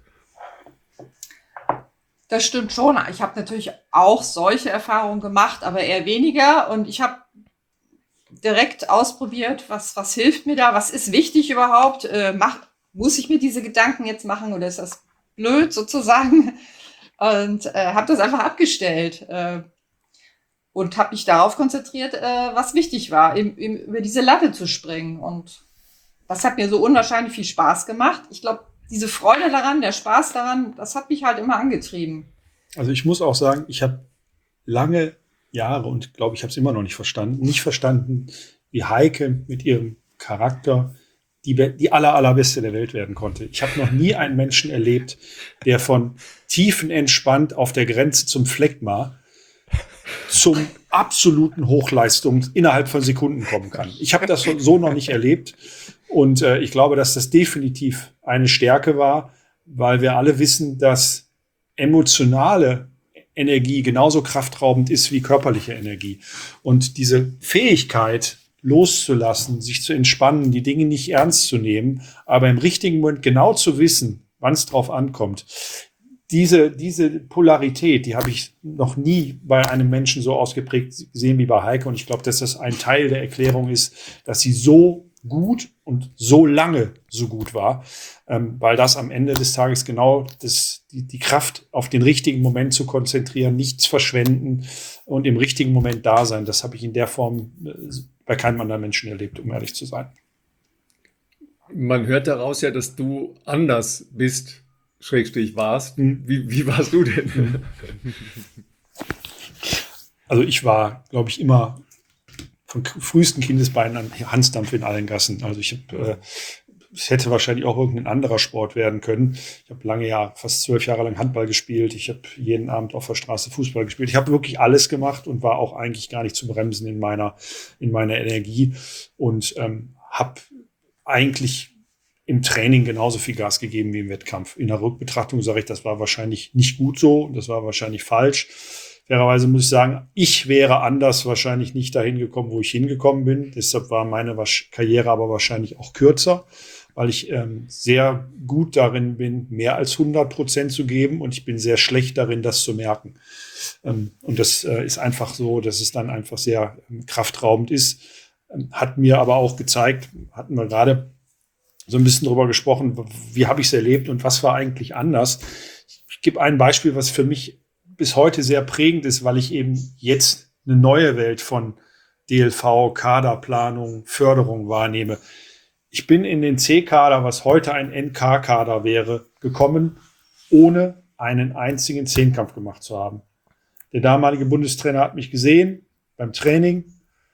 Das stimmt schon. Ich habe natürlich auch solche Erfahrungen gemacht, aber eher weniger. Und ich habe direkt ausprobiert, was hilft mir da, was ist wichtig überhaupt. Muss ich mir diese Gedanken jetzt machen oder ist das blöd sozusagen? Und habe das einfach abgestellt. Und habe mich darauf konzentriert, was wichtig war, über diese Latte zu springen. Und das hat mir so unwahrscheinlich viel Spaß gemacht. Ich glaube, diese Freude daran, der Spaß daran, das hat mich halt immer angetrieben. Also ich muss auch sagen, ich habe lange Jahre und glaube, ich habe es immer noch nicht verstanden, wie Heike mit ihrem Charakter die allerbeste der Welt werden konnte. Ich habe noch nie einen Menschen erlebt, der von tiefenentspannt auf der Grenze zum Phlegma zum absoluten Hochleistung innerhalb von Sekunden kommen kann. Ich habe das so noch nicht erlebt und ich glaube, dass das definitiv eine Stärke war, weil wir alle wissen, dass emotionale Energie genauso kraftraubend ist wie körperliche Energie. Und diese Fähigkeit loszulassen, sich zu entspannen, die Dinge nicht ernst zu nehmen, aber im richtigen Moment genau zu wissen, wann es drauf ankommt, diese Polarität, die habe ich noch nie bei einem Menschen so ausgeprägt gesehen wie bei Heike. Und ich glaube, dass das ein Teil der Erklärung ist, dass sie so gut und so lange so gut war, weil das am Ende des Tages genau die Kraft auf den richtigen Moment zu konzentrieren, nichts verschwenden und im richtigen Moment da sein. Das habe ich in der Form bei keinem anderen Menschen erlebt, um ehrlich zu sein. Man hört daraus ja, dass du anders bist, Schrägstrich warst. Wie warst du denn? Also ich war, glaube ich, immer von frühesten Kindesbeinen an Hansdampf in allen Gassen. Also ich habe es hätte wahrscheinlich auch irgendein anderer Sport werden können. Ich habe fast 12 Jahre lang Handball gespielt. Ich habe jeden Abend auf der Straße Fußball gespielt. Ich habe wirklich alles gemacht und war auch eigentlich gar nicht zu bremsen in meiner Energie und habe eigentlich im Training genauso viel Gas gegeben wie im Wettkampf. In der Rückbetrachtung sage ich, das war wahrscheinlich nicht gut so, das war wahrscheinlich falsch. Fairerweise muss ich sagen, ich wäre anders wahrscheinlich nicht dahin gekommen, wo ich hingekommen bin. Deshalb war meine Karriere aber wahrscheinlich auch kürzer, weil ich sehr gut darin bin, mehr als 100% zu geben und ich bin sehr schlecht darin, das zu merken. Und das ist einfach so, dass es dann einfach sehr kraftraubend ist. Hat mir aber auch gezeigt, hatten wir gerade so ein bisschen drüber gesprochen, wie habe ich es erlebt und was war eigentlich anders. Ich gebe ein Beispiel, was für mich bis heute sehr prägend ist, weil ich eben jetzt eine neue Welt von DLV, Kaderplanung, Förderung wahrnehme. Ich bin in den C-Kader, was heute ein NK-Kader wäre, gekommen, ohne einen einzigen Zehnkampf gemacht zu haben. Der damalige Bundestrainer hat mich gesehen beim Training,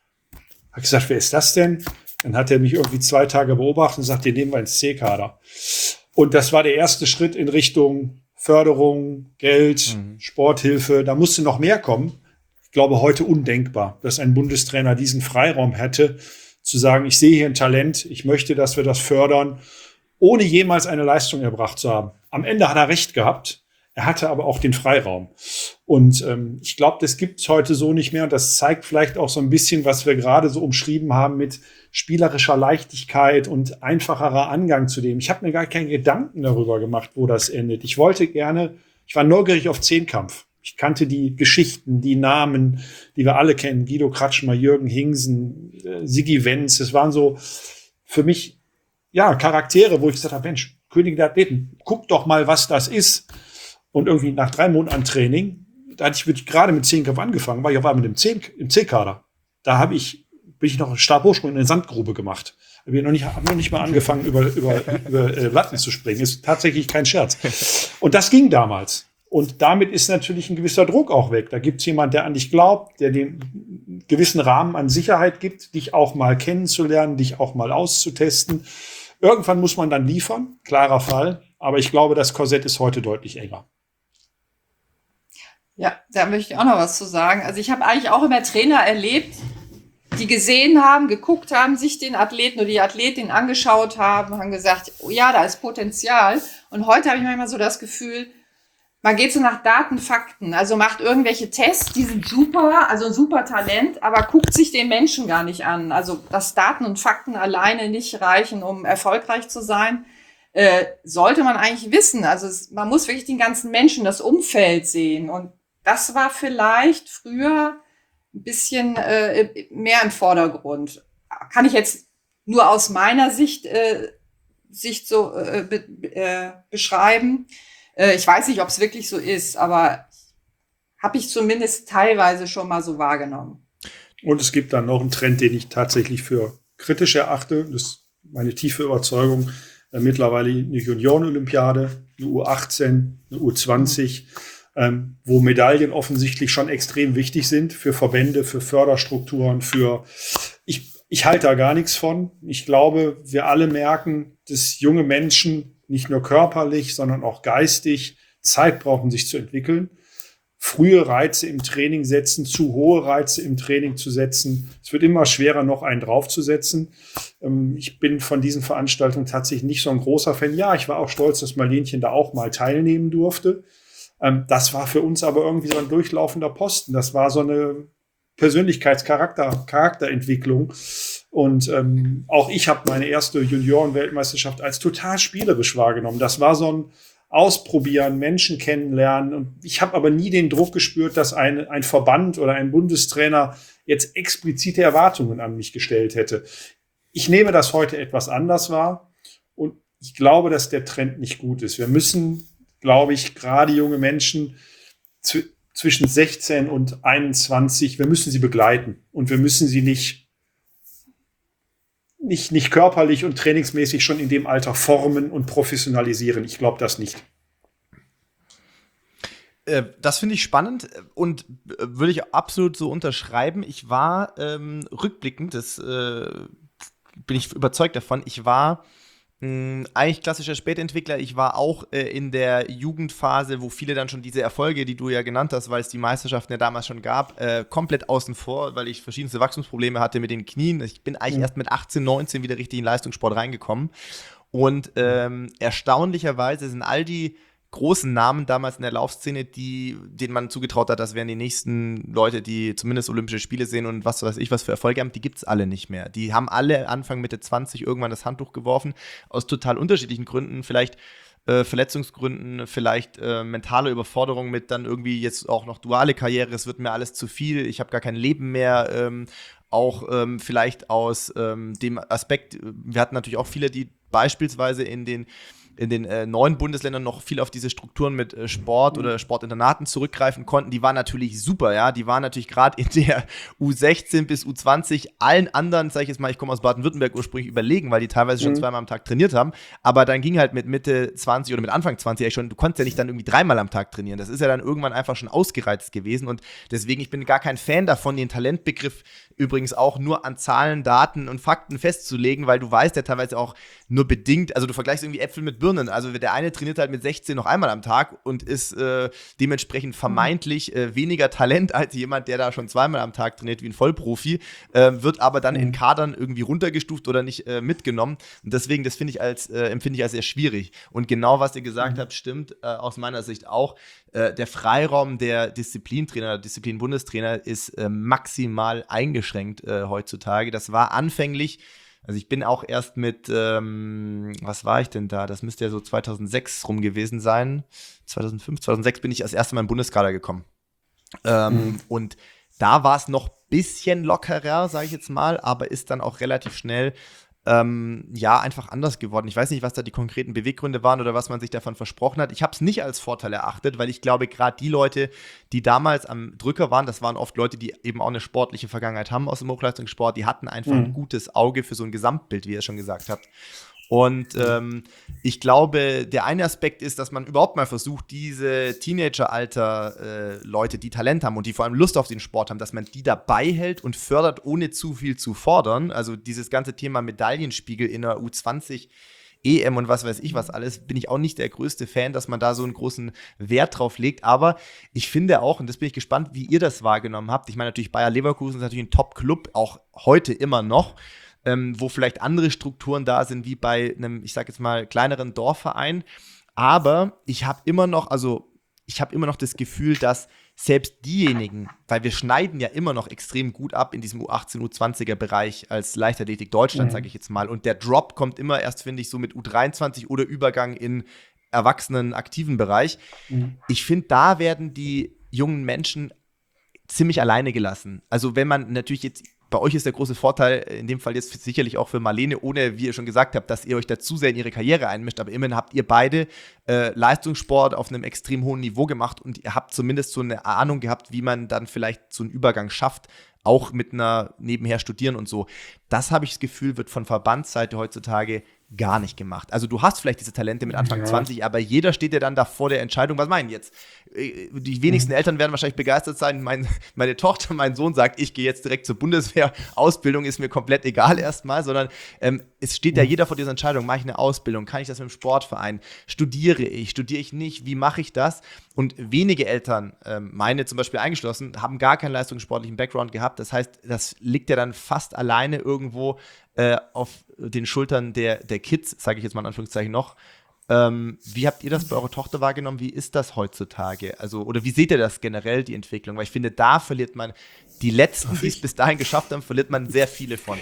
hat gesagt, wer ist das denn? Dann hat er mich irgendwie 2 Tage beobachtet und sagt, den nehmen wir ins C-Kader. Und das war der erste Schritt in Richtung Förderung, Geld, Sporthilfe. Da musste noch mehr kommen. Ich glaube, heute undenkbar, dass ein Bundestrainer diesen Freiraum hätte, zu sagen, ich sehe hier ein Talent, ich möchte, dass wir das fördern, ohne jemals eine Leistung erbracht zu haben. Am Ende hat er recht gehabt. Er hatte aber auch den Freiraum. Und ich glaube, das gibt es heute so nicht mehr. Und das zeigt vielleicht auch so ein bisschen, was wir gerade so umschrieben haben mit spielerischer Leichtigkeit und einfacherer Angang zu dem. Ich habe mir gar keinen Gedanken darüber gemacht, wo das endet. Ich war neugierig auf Zehnkampf. Ich kannte die Geschichten, die Namen, die wir alle kennen. Guido Kratschmer, Jürgen Hingsen, Sigi Wenz. Das waren so für mich, ja, Charaktere, wo ich gesagt habe, Mensch, Könige der Athleten, guck doch mal, was das ist. Und irgendwie nach 3 Monaten Training, da hatte ich wirklich gerade mit Zehnkampf angefangen, weil ich war mit dem im C-Kader. Da bin ich noch einen Stabhochsprung in eine Sandgrube gemacht. Hab noch nicht mal angefangen, über Latten zu springen. Ist tatsächlich kein Scherz. Und das ging damals. Und damit ist natürlich ein gewisser Druck auch weg. Da gibt es jemanden, der an dich glaubt, der den gewissen Rahmen an Sicherheit gibt, dich auch mal kennenzulernen, dich auch mal auszutesten. Irgendwann muss man dann liefern, klarer Fall. Aber ich glaube, das Korsett ist heute deutlich enger. Ja, da möchte ich auch noch was zu sagen. Also ich habe eigentlich auch immer Trainer erlebt, die gesehen haben, geguckt haben, sich den Athleten oder die Athletin angeschaut haben gesagt, oh ja, da ist Potenzial. Und heute habe ich manchmal so das Gefühl, man geht so nach Daten, Fakten, also macht irgendwelche Tests, die sind super, also ein super Talent, aber guckt sich den Menschen gar nicht an. Also dass Daten und Fakten alleine nicht reichen, um erfolgreich zu sein, sollte man eigentlich wissen. Also man muss wirklich den ganzen Menschen, das Umfeld sehen. Und das war vielleicht früher ein bisschen mehr im Vordergrund. Kann ich jetzt nur aus meiner Sicht so beschreiben. Ich weiß nicht, ob es wirklich so ist, aber habe ich zumindest teilweise schon mal so wahrgenommen. Und es gibt dann noch einen Trend, den ich tatsächlich für kritisch erachte. Das ist meine tiefe Überzeugung. Mittlerweile eine Junioren-Olympiade, eine U18, eine U20, wo Medaillen offensichtlich schon extrem wichtig sind für Verbände, für Förderstrukturen, ich halte da gar nichts von. Ich glaube, wir alle merken, dass junge Menschen nicht nur körperlich, sondern auch geistig Zeit brauchen, sich zu entwickeln. Frühe Reize im Training setzen, zu hohe Reize im Training zu setzen. Es wird immer schwerer, noch einen draufzusetzen. Ich bin von diesen Veranstaltungen tatsächlich nicht so ein großer Fan. Ja, ich war auch stolz, dass Marlenchen da auch mal teilnehmen durfte. Das war für uns aber irgendwie so ein durchlaufender Posten. Das war so eine Charakterentwicklung. Und auch ich habe meine erste Junioren-Weltmeisterschaft als total spielerisch wahrgenommen. Das war so ein Ausprobieren, Menschen kennenlernen. Und ich habe aber nie den Druck gespürt, dass ein Verband oder ein Bundestrainer jetzt explizite Erwartungen an mich gestellt hätte. Ich nehme das heute etwas anders wahr. Und ich glaube, dass der Trend nicht gut ist. Wir müssen, glaube ich, gerade junge Menschen zwischen 16 und 21, wir müssen sie begleiten. Und wir müssen sie nicht körperlich und trainingsmäßig schon in dem Alter formen und professionalisieren. Ich glaube das nicht. Das finde ich spannend und würde ich absolut so unterschreiben. Ich war rückblickend, bin ich überzeugt davon, ich war Eigentlich klassischer Spätentwickler. Ich war auch in der Jugendphase, wo viele dann schon diese Erfolge, die du ja genannt hast, weil es die Meisterschaften ja damals schon gab, komplett außen vor, weil ich verschiedenste Wachstumsprobleme hatte mit den Knien. Ich bin eigentlich erst mit 18, 19 wieder richtig in Leistungssport reingekommen. Und erstaunlicherweise sind all die großen Namen damals in der Laufszene, denen man zugetraut hat, das wären die nächsten Leute, die zumindest Olympische Spiele sehen und was weiß ich, was für Erfolge haben, die gibt es alle nicht mehr. Die haben alle Anfang, Mitte 20 irgendwann das Handtuch geworfen, aus total unterschiedlichen Gründen, vielleicht Verletzungsgründen, vielleicht mentale Überforderung mit dann irgendwie jetzt auch noch duale Karriere, es wird mir alles zu viel, ich habe gar kein Leben mehr, auch vielleicht aus dem Aspekt, wir hatten natürlich auch viele, die beispielsweise in den neuen Bundesländern noch viel auf diese Strukturen mit Sport oder Sportinternaten zurückgreifen konnten, die waren natürlich super, ja, die waren natürlich gerade in der U16 bis U20 allen anderen, sage ich jetzt mal, ich komme aus Baden-Württemberg ursprünglich, überlegen, weil die teilweise schon zweimal am Tag trainiert haben, aber dann ging halt mit Mitte 20 oder mit Anfang 20 eigentlich schon, du konntest ja nicht dann irgendwie dreimal am Tag trainieren, das ist ja dann irgendwann einfach schon ausgereizt gewesen und deswegen, ich bin gar kein Fan davon, den Talentbegriff übrigens auch nur an Zahlen, Daten und Fakten festzulegen, weil du weißt ja teilweise auch nur bedingt, also du vergleichst irgendwie Äpfel mit Birnen, also der eine trainiert halt mit 16 noch einmal am Tag und ist dementsprechend vermeintlich weniger Talent als jemand, der da schon zweimal am Tag trainiert wie ein Vollprofi, wird aber dann in Kadern irgendwie runtergestuft oder nicht mitgenommen und deswegen, das empfinde ich als sehr schwierig und genau, was ihr gesagt habt, stimmt aus meiner Sicht auch. Der Freiraum der Disziplintrainer, Disziplin-Bundestrainer ist maximal eingeschränkt heutzutage. Das war anfänglich, also ich bin auch erst mit, was war ich denn da? Das müsste ja so 2006 rum gewesen sein. 2005, 2006 bin ich das erste Mal im Bundeskader gekommen. Und da war es noch ein bisschen lockerer, sage ich jetzt mal, aber ist dann auch relativ schnell einfach anders geworden. Ich weiß nicht, was da die konkreten Beweggründe waren oder was man sich davon versprochen hat. Ich habe es nicht als Vorteil erachtet, weil ich glaube, gerade die Leute, die damals am Drücker waren, das waren oft Leute, die eben auch eine sportliche Vergangenheit haben aus dem Hochleistungssport, die hatten einfach ein gutes Auge für so ein Gesamtbild, wie ihr schon gesagt habt. Und ich glaube, der eine Aspekt ist, dass man überhaupt mal versucht, diese Teenager-Alter-Leute, die Talent haben und die vor allem Lust auf den Sport haben, dass man die dabei hält und fördert, ohne zu viel zu fordern. Also dieses ganze Thema Medaillenspiegel in der U20 EM und was weiß ich was alles, bin ich auch nicht der größte Fan, dass man da so einen großen Wert drauf legt. Aber ich finde auch, und das bin ich gespannt, wie ihr das wahrgenommen habt. Ich meine natürlich, Bayer Leverkusen ist natürlich ein Top-Club, auch heute immer noch. Wo vielleicht andere Strukturen da sind, wie bei einem, ich sag jetzt mal, kleineren Dorfverein. Aber ich habe immer noch das Gefühl, dass selbst diejenigen, weil wir schneiden ja immer noch extrem gut ab in diesem U18, U20er Bereich als Leichtathletik Deutschland, sage ich jetzt mal. Und der Drop kommt immer erst, finde ich, so mit U23 oder Übergang in erwachsenen, aktiven Bereich. Ich finde, da werden die jungen Menschen ziemlich alleine gelassen. Also wenn man natürlich jetzt, bei euch ist der große Vorteil, in dem Fall jetzt sicherlich auch für Marlene, ohne, wie ihr schon gesagt habt, dass ihr euch da zu sehr in ihre Karriere einmischt, aber immerhin habt ihr beide Leistungssport auf einem extrem hohen Niveau gemacht und ihr habt zumindest so eine Ahnung gehabt, wie man dann vielleicht so einen Übergang schafft, auch mit einer nebenher studieren und so. Das habe ich das Gefühl, wird von Verbandsseite heutzutage gar nicht gemacht. Also du hast vielleicht diese Talente mit Anfang 20, aber jeder steht ja dann da vor der Entscheidung, was meinen jetzt? Die wenigsten Eltern werden wahrscheinlich begeistert sein. Meine Tochter, mein Sohn sagt, ich gehe jetzt direkt zur Bundeswehr. Ausbildung ist mir komplett egal erstmal, sondern es steht ja jeder vor dieser Entscheidung. Mache ich eine Ausbildung? Kann ich das mit dem Sportverein? Studiere ich nicht? Wie mache ich das? Und wenige Eltern, meine zum Beispiel eingeschlossen, haben gar keinen leistungssportlichen Background gehabt. Das heißt, das liegt ja dann fast alleine irgendwo auf den Schultern der Kids, sage ich jetzt mal in Anführungszeichen noch. Wie habt ihr das bei eurer Tochter wahrgenommen? Wie ist das heutzutage? Also, oder wie seht ihr das generell, die Entwicklung? Weil ich finde, da verliert man die Letzten, die es bis dahin geschafft haben, verliert man sehr viele von.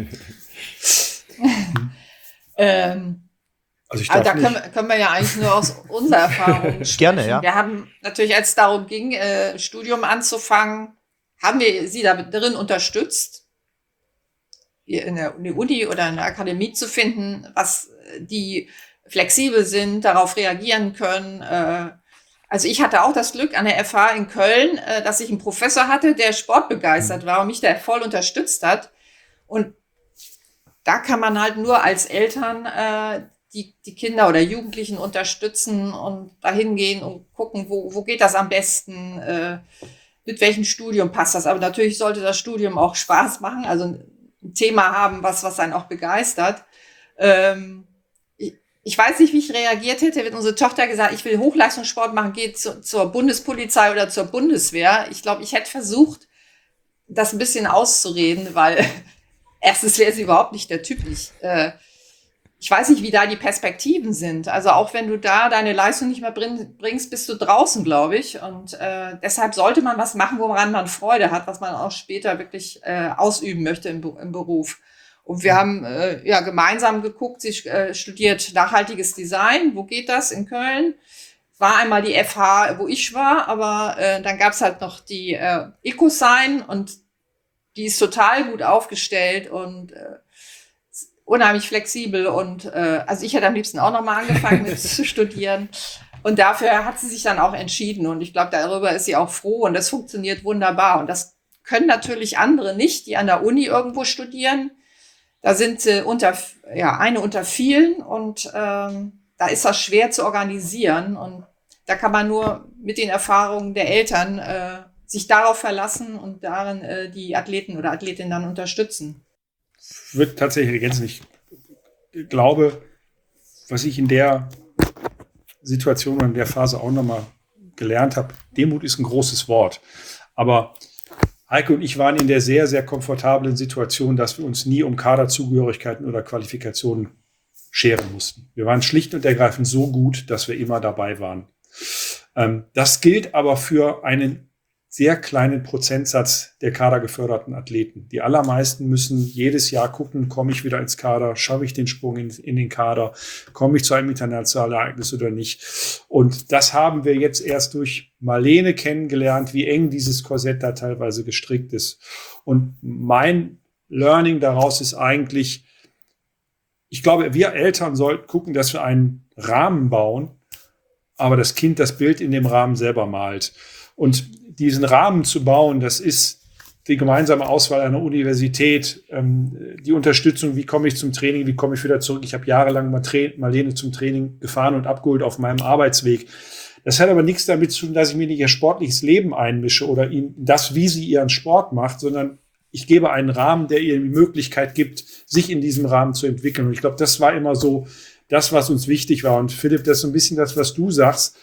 Also da können wir ja eigentlich nur aus unserer Erfahrung sprechen. Gerne, ja. Wir haben natürlich, als es darum ging, Studium anzufangen, haben wir sie darin unterstützt, in der Uni oder in der Akademie zu finden, was die flexibel sind, darauf reagieren können. Also ich hatte auch das Glück an der FH in Köln, dass ich einen Professor hatte, der sportbegeistert war und mich da voll unterstützt hat. Und da kann man halt nur als Eltern die Kinder oder Jugendlichen unterstützen und dahin gehen und gucken, wo geht das am besten, mit welchem Studium passt das. Aber natürlich sollte das Studium auch Spaß machen, also ein Thema haben, was einen auch begeistert. ich weiß nicht, wie ich reagiert hätte, wenn unsere Tochter gesagt, ich will Hochleistungssport machen, geht zur Bundespolizei oder zur Bundeswehr. Ich glaube, ich hätte versucht, das ein bisschen auszureden, weil erstens wäre sie überhaupt nicht der Typ. Ich weiß nicht, wie da die Perspektiven sind. Also auch wenn du da deine Leistung nicht mehr bringst, bist du draußen, glaube ich. Und deshalb sollte man was machen, woran man Freude hat, was man auch später wirklich ausüben möchte im Beruf. Und wir haben gemeinsam geguckt, sie studiert nachhaltiges Design. Wo geht das? In Köln. War einmal die FH, wo ich war, aber dann gab's halt noch die EcoSign und die ist total gut aufgestellt und unheimlich flexibel. Und also ich hätte am liebsten auch nochmal angefangen mit zu studieren. Und dafür hat sie sich dann auch entschieden. Und ich glaube, darüber ist sie auch froh und das funktioniert wunderbar. Und das können natürlich andere nicht, die an der Uni irgendwo studieren. Da sind sie eine unter vielen und da ist das schwer zu organisieren und da kann man nur mit den Erfahrungen der Eltern sich darauf verlassen und darin die Athleten oder Athletinnen dann unterstützen. Wird tatsächlich ergänzen. Ich glaube, was ich in der Situation und in der Phase auch nochmal gelernt habe, Demut ist ein großes Wort. Aber Heike und ich waren in der sehr, sehr komfortablen Situation, dass wir uns nie um Kaderzugehörigkeiten oder Qualifikationen scheren mussten. Wir waren schlicht und ergreifend so gut, dass wir immer dabei waren. Das gilt aber für einen sehr kleinen Prozentsatz der kadergeförderten Athleten. Die allermeisten müssen jedes Jahr gucken, komme ich wieder ins Kader, schaffe ich den Sprung in den Kader, komme ich zu einem internationalen Ereignis oder nicht. Und das haben wir jetzt erst durch Marlene kennengelernt, wie eng dieses Korsett da teilweise gestrickt ist. Und mein Learning daraus ist eigentlich, ich glaube, wir Eltern sollten gucken, dass wir einen Rahmen bauen, aber das Kind das Bild in dem Rahmen selber malt. Und diesen Rahmen zu bauen, das ist die gemeinsame Auswahl einer Universität, die Unterstützung, wie komme ich zum Training, wie komme ich wieder zurück. Ich habe jahrelang Marlene zum Training gefahren und abgeholt auf meinem Arbeitsweg. Das hat aber nichts damit zu tun, dass ich mir nicht ihr sportliches Leben einmische oder ihnen das, wie sie ihren Sport macht, sondern ich gebe einen Rahmen, der ihr die Möglichkeit gibt, sich in diesem Rahmen zu entwickeln. Und ich glaube, das war immer so das, was uns wichtig war. Und Philipp, das ist so ein bisschen das, was du sagst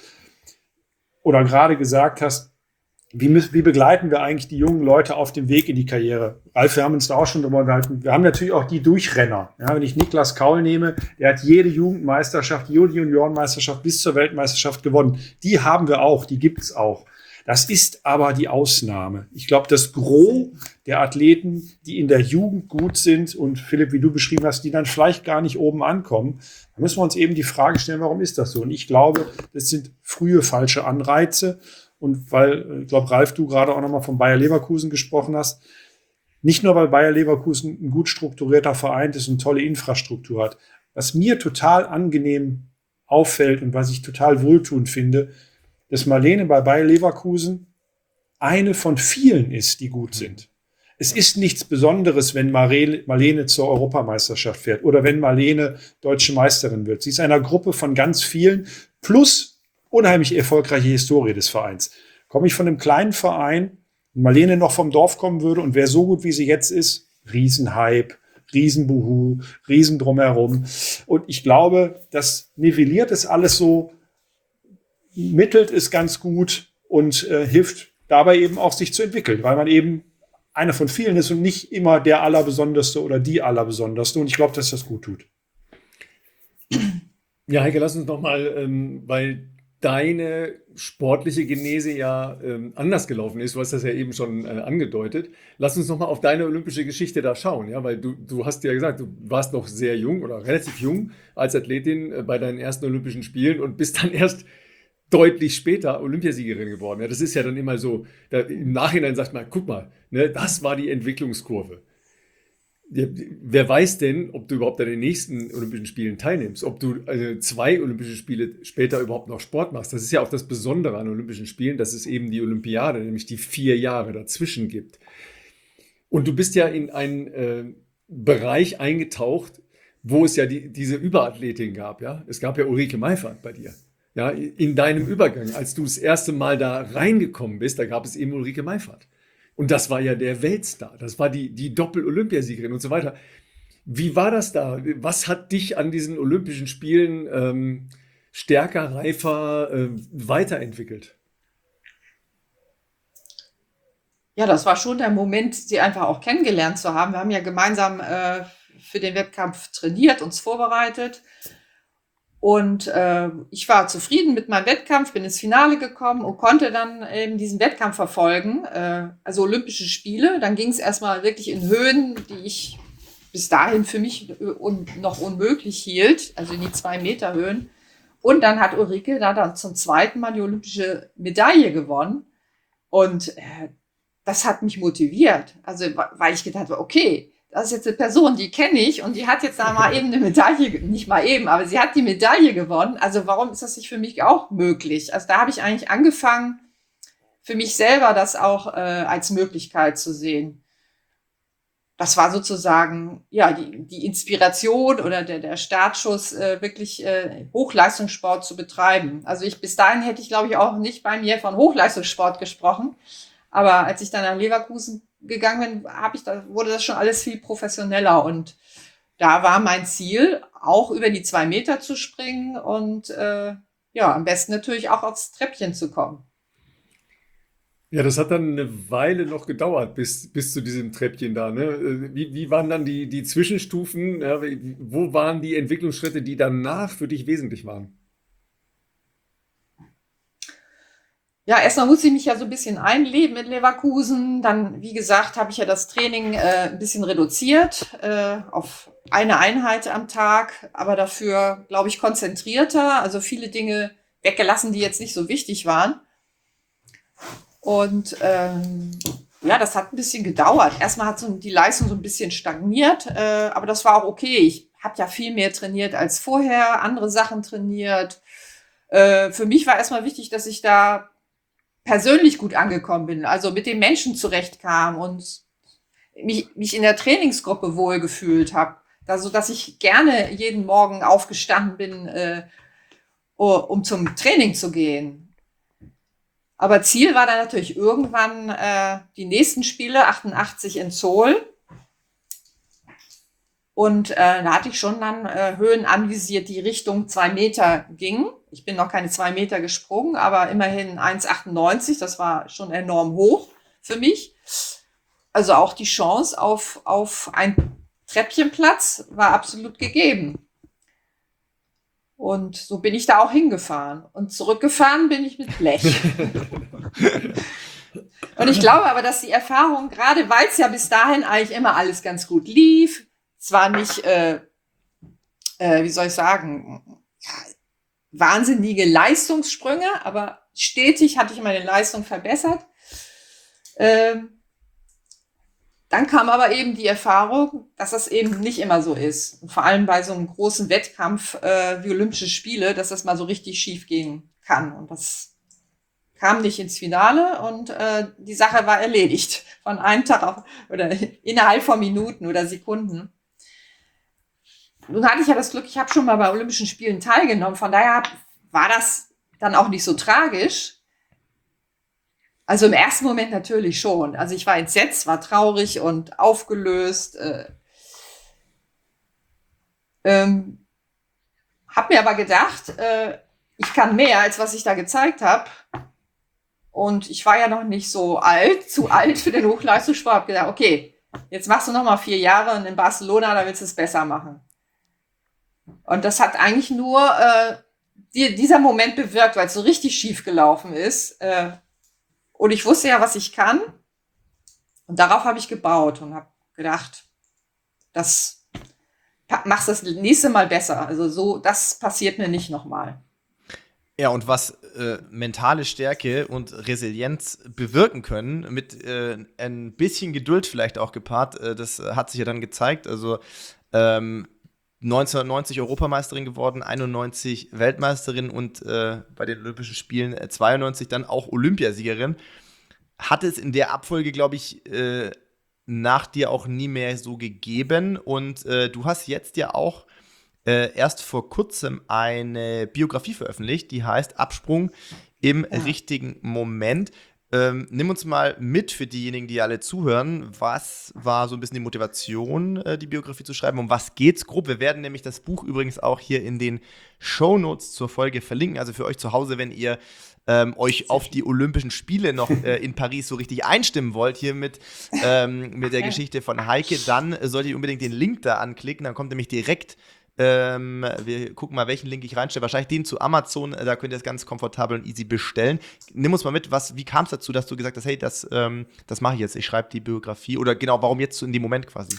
oder gerade gesagt hast. Wie begleiten wir eigentlich die jungen Leute auf dem Weg in die Karriere? Ralf, wir haben uns da auch schon drüber unterhalten. Wir haben natürlich auch die Durchrenner. Ja, wenn ich Niklas Kaul nehme, der hat jede Jugendmeisterschaft, jede Juniorenmeisterschaft bis zur Weltmeisterschaft gewonnen. Die haben wir auch, die gibt es auch. Das ist aber die Ausnahme. Ich glaube, das Gros der Athleten, die in der Jugend gut sind und Philipp, wie du beschrieben hast, die dann vielleicht gar nicht oben ankommen, da müssen wir uns eben die Frage stellen, warum ist das so? Und ich glaube, das sind frühe falsche Anreize. Und weil, ich glaube, Ralf, du gerade auch nochmal von Bayer Leverkusen gesprochen hast, nicht nur, weil Bayer Leverkusen ein gut strukturierter Verein ist und tolle Infrastruktur hat. Was mir total angenehm auffällt und was ich total wohltuend finde, dass Marlene bei Bayer Leverkusen eine von vielen ist, die gut sind. Es ist nichts Besonderes, wenn Marlene zur Europameisterschaft fährt oder wenn Marlene deutsche Meisterin wird. Sie ist einer Gruppe von ganz vielen plus unheimlich erfolgreiche Historie des Vereins. Komme ich von einem kleinen Verein, wenn Marlene noch vom Dorf kommen würde und wäre so gut, wie sie jetzt ist, Riesenhype, Riesenbuhu, Riesen drumherum. Und ich glaube, das nivelliert es alles so, mittelt es ganz gut und hilft dabei eben auch, sich zu entwickeln, weil man eben einer von vielen ist und nicht immer der Allerbesonderste oder die Allerbesonderste. Und ich glaube, dass das gut tut. Ja, Heike, lass uns nochmal, weil deine sportliche Genese ja anders gelaufen ist. Du hast das ja eben schon angedeutet. Lass uns nochmal auf deine olympische Geschichte da schauen, ja, weil du hast ja gesagt, du warst noch sehr jung oder relativ jung als Athletin bei deinen ersten Olympischen Spielen und bist dann erst deutlich später Olympiasiegerin geworden. Ja, das ist ja dann immer so, im Nachhinein sagt man, guck mal, ne, das war die Entwicklungskurve. Wer weiß denn, ob du überhaupt an den nächsten Olympischen Spielen teilnimmst, ob du 2 Olympische Spiele später überhaupt noch Sport machst. Das ist ja auch das Besondere an Olympischen Spielen, dass es eben die Olympiade, nämlich die 4 Jahre dazwischen gibt. Und du bist ja in einen Bereich eingetaucht, wo es ja diese Überathletin gab. Ja? Es gab ja Ulrike Meifert bei dir. Ja? In deinem Übergang, als du das erste Mal da reingekommen bist, da gab es eben Ulrike Meifert. Und das war ja der Weltstar. Das war die Doppel-Olympiasiegerin und so weiter. Wie war das da? Was hat dich an diesen Olympischen Spielen stärker, reifer, weiterentwickelt? Ja, das war schon der Moment, sie einfach auch kennengelernt zu haben. Wir haben ja gemeinsam für den Wettkampf trainiert, uns vorbereitet. Und ich war zufrieden mit meinem Wettkampf, bin ins Finale gekommen und konnte dann eben diesen Wettkampf verfolgen, also Olympische Spiele. Dann ging es erstmal wirklich in Höhen, die ich bis dahin für mich noch unmöglich hielt, also in die 2 Meter Höhen. Und dann hat Ulrike da dann zum zweiten Mal die olympische Medaille gewonnen. Und das hat mich motiviert. Also, weil ich gedacht habe, okay, das ist jetzt eine Person, die kenne ich und die hat jetzt da mal eben eine Medaille, nicht mal eben, aber sie hat die Medaille gewonnen. Also warum ist das nicht für mich auch möglich? Also da habe ich eigentlich angefangen, für mich selber das auch als Möglichkeit zu sehen. Das war sozusagen ja die Inspiration oder der Startschuss, wirklich Hochleistungssport zu betreiben. Also bis dahin hätte ich, glaube ich, auch nicht bei mir von Hochleistungssport gesprochen. Aber als ich dann nach Leverkusen gegangen bin, wurde das schon alles viel professioneller. Und da war mein Ziel, auch über die 2 Meter zu springen und ja, am besten natürlich auch aufs Treppchen zu kommen. Ja, das hat dann eine Weile noch gedauert bis zu diesem Treppchen da, ne? Wie waren dann die Zwischenstufen? Ja, wo waren die Entwicklungsschritte, die danach für dich wesentlich waren? Ja, erstmal musste ich mich ja so ein bisschen einleben in Leverkusen. Dann, wie gesagt, habe ich ja das Training ein bisschen reduziert auf eine Einheit am Tag, aber dafür, glaube ich, konzentrierter. Also viele Dinge weggelassen, die jetzt nicht so wichtig waren. Und ja, das hat ein bisschen gedauert. Erstmal hat die Leistung so ein bisschen stagniert, aber das war auch okay. Ich habe ja viel mehr trainiert als vorher, andere Sachen trainiert. Für mich war erstmal wichtig, dass ich da persönlich gut angekommen bin, also mit den Menschen zurechtkam und mich in der Trainingsgruppe wohlgefühlt habe. Also, dass ich gerne jeden Morgen aufgestanden bin, um zum Training zu gehen. Aber Ziel war dann natürlich irgendwann die nächsten Spiele, 88 in Seoul. Und da hatte ich schon dann Höhen anvisiert, die Richtung 2 Meter gingen. Ich bin noch keine 2 Meter gesprungen, aber immerhin 1,98. Das war schon enorm hoch für mich. Also auch die Chance auf einen Treppchenplatz war absolut gegeben. Und so bin ich da auch hingefahren. Und zurückgefahren bin ich mit Blech. Und ich glaube aber, dass die Erfahrung, gerade weil es ja bis dahin eigentlich immer alles ganz gut lief, zwar nicht, wie soll ich sagen, ja, wahnsinnige Leistungssprünge, aber stetig hatte ich meine Leistung verbessert. Dann kam aber eben die Erfahrung, dass das eben nicht immer so ist. Und vor allem bei so einem großen Wettkampf wie Olympische Spiele, dass das mal so richtig schief gehen kann. Und das kam nicht ins Finale und die Sache war erledigt. Von einem Tag auf oder innerhalb von Minuten oder Sekunden. Nun hatte ich ja das Glück, ich habe schon mal bei Olympischen Spielen teilgenommen. Von daher war das dann auch nicht so tragisch. Also im ersten Moment natürlich schon. Also ich war entsetzt, war traurig und aufgelöst. Hab mir aber gedacht, ich kann mehr, als was ich da gezeigt habe. Und ich war ja noch nicht so alt, zu alt für den Hochleistungssport. Hab gedacht, okay, jetzt machst du noch mal 4 Jahre und in Barcelona, da willst du es besser machen. Und das hat eigentlich nur dieser Moment bewirkt, weil es so richtig schief gelaufen ist. Und ich wusste ja, was ich kann. Und darauf habe ich gebaut und habe gedacht, das machst das nächste Mal besser. Also so, das passiert mir nicht nochmal. Ja, und was mentale Stärke und Resilienz bewirken können, mit ein bisschen Geduld vielleicht auch gepaart, das hat sich ja dann gezeigt. Also 1990 Europameisterin geworden, 91 Weltmeisterin und bei den Olympischen Spielen 92 dann auch Olympiasiegerin. Hat es in der Abfolge, glaube ich, nach dir auch nie mehr so gegeben. Und du hast jetzt ja auch erst vor kurzem eine Biografie veröffentlicht, die heißt Absprung im richtigen Moment. Nimm uns mal mit für diejenigen, die alle zuhören. Was war so ein bisschen die Motivation, die Biografie zu schreiben? Um was geht's grob? Wir werden nämlich das Buch übrigens auch hier in den Shownotes zur Folge verlinken. Also für euch zu Hause, wenn ihr euch auf die Olympischen Spiele noch in Paris so richtig einstimmen wollt, hier mit der Geschichte von Heike, dann solltet ihr unbedingt den Link da anklicken. Dann kommt nämlich direkt wir gucken mal, welchen Link ich reinstelle. Wahrscheinlich den zu Amazon, da könnt ihr es ganz komfortabel und easy bestellen. Nimm uns mal mit, wie kam es dazu, dass du gesagt hast, hey, das mache ich jetzt, ich schreibe die Biografie oder genau, warum jetzt so in dem Moment quasi?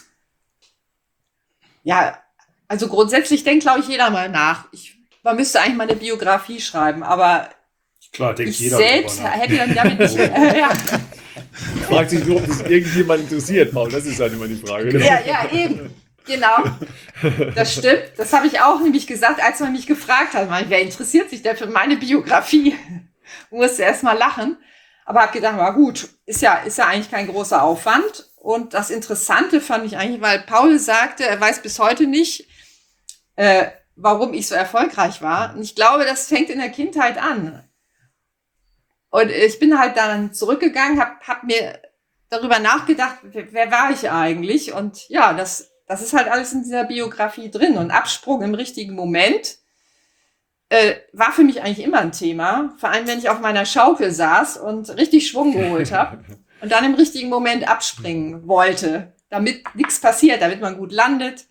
Ja, also grundsätzlich denkt, glaube ich, jeder mal nach. Man müsste eigentlich mal eine Biografie schreiben, aber Klar, denkt ich jeder selbst drüber nach. hätte dann damit nicht, ja. Fragt sich nur, ob das irgendjemand interessiert, Paul. Das ist halt immer die Frage. Ne? Ja, eben. Genau. Das stimmt. Das habe ich auch nämlich gesagt, als man mich gefragt hat. Wer interessiert sich denn für meine Biografie? Musste erst mal lachen. Aber habe gedacht, war gut, ist ja eigentlich kein großer Aufwand. Und das Interessante fand ich eigentlich, weil Paul sagte, er weiß bis heute nicht, warum ich so erfolgreich war. Und ich glaube, das fängt in der Kindheit an. Und ich bin halt dann zurückgegangen, hab mir darüber nachgedacht, wer war ich eigentlich? Und ja, das ist halt alles in dieser Biografie drin. Und Absprung im richtigen Moment war für mich eigentlich immer ein Thema. Vor allem, wenn ich auf meiner Schaukel saß und richtig Schwung geholt habe und dann im richtigen Moment abspringen wollte, damit nichts passiert, damit man gut landet.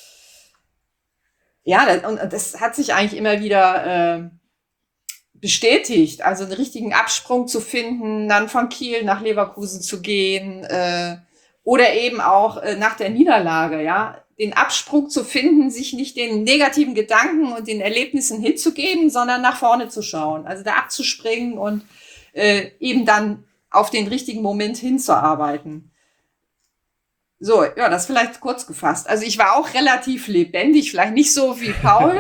Ja, und das hat sich eigentlich immer wieder bestätigt. Also einen richtigen Absprung zu finden, dann von Kiel nach Leverkusen zu gehen, oder eben auch nach der Niederlage, ja, den Absprung zu finden, sich nicht den negativen Gedanken und den Erlebnissen hinzugeben, sondern nach vorne zu schauen, also da abzuspringen und eben dann auf den richtigen Moment hinzuarbeiten. So, ja, das vielleicht kurz gefasst. Also ich war auch relativ lebendig, vielleicht nicht so wie Paul.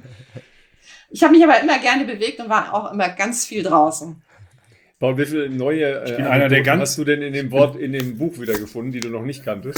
Ich habe mich aber immer gerne bewegt und war auch immer ganz viel draußen. Paul, wie viele neue Anekdoten hast du denn in dem Buch wieder gefunden, die du noch nicht kanntest?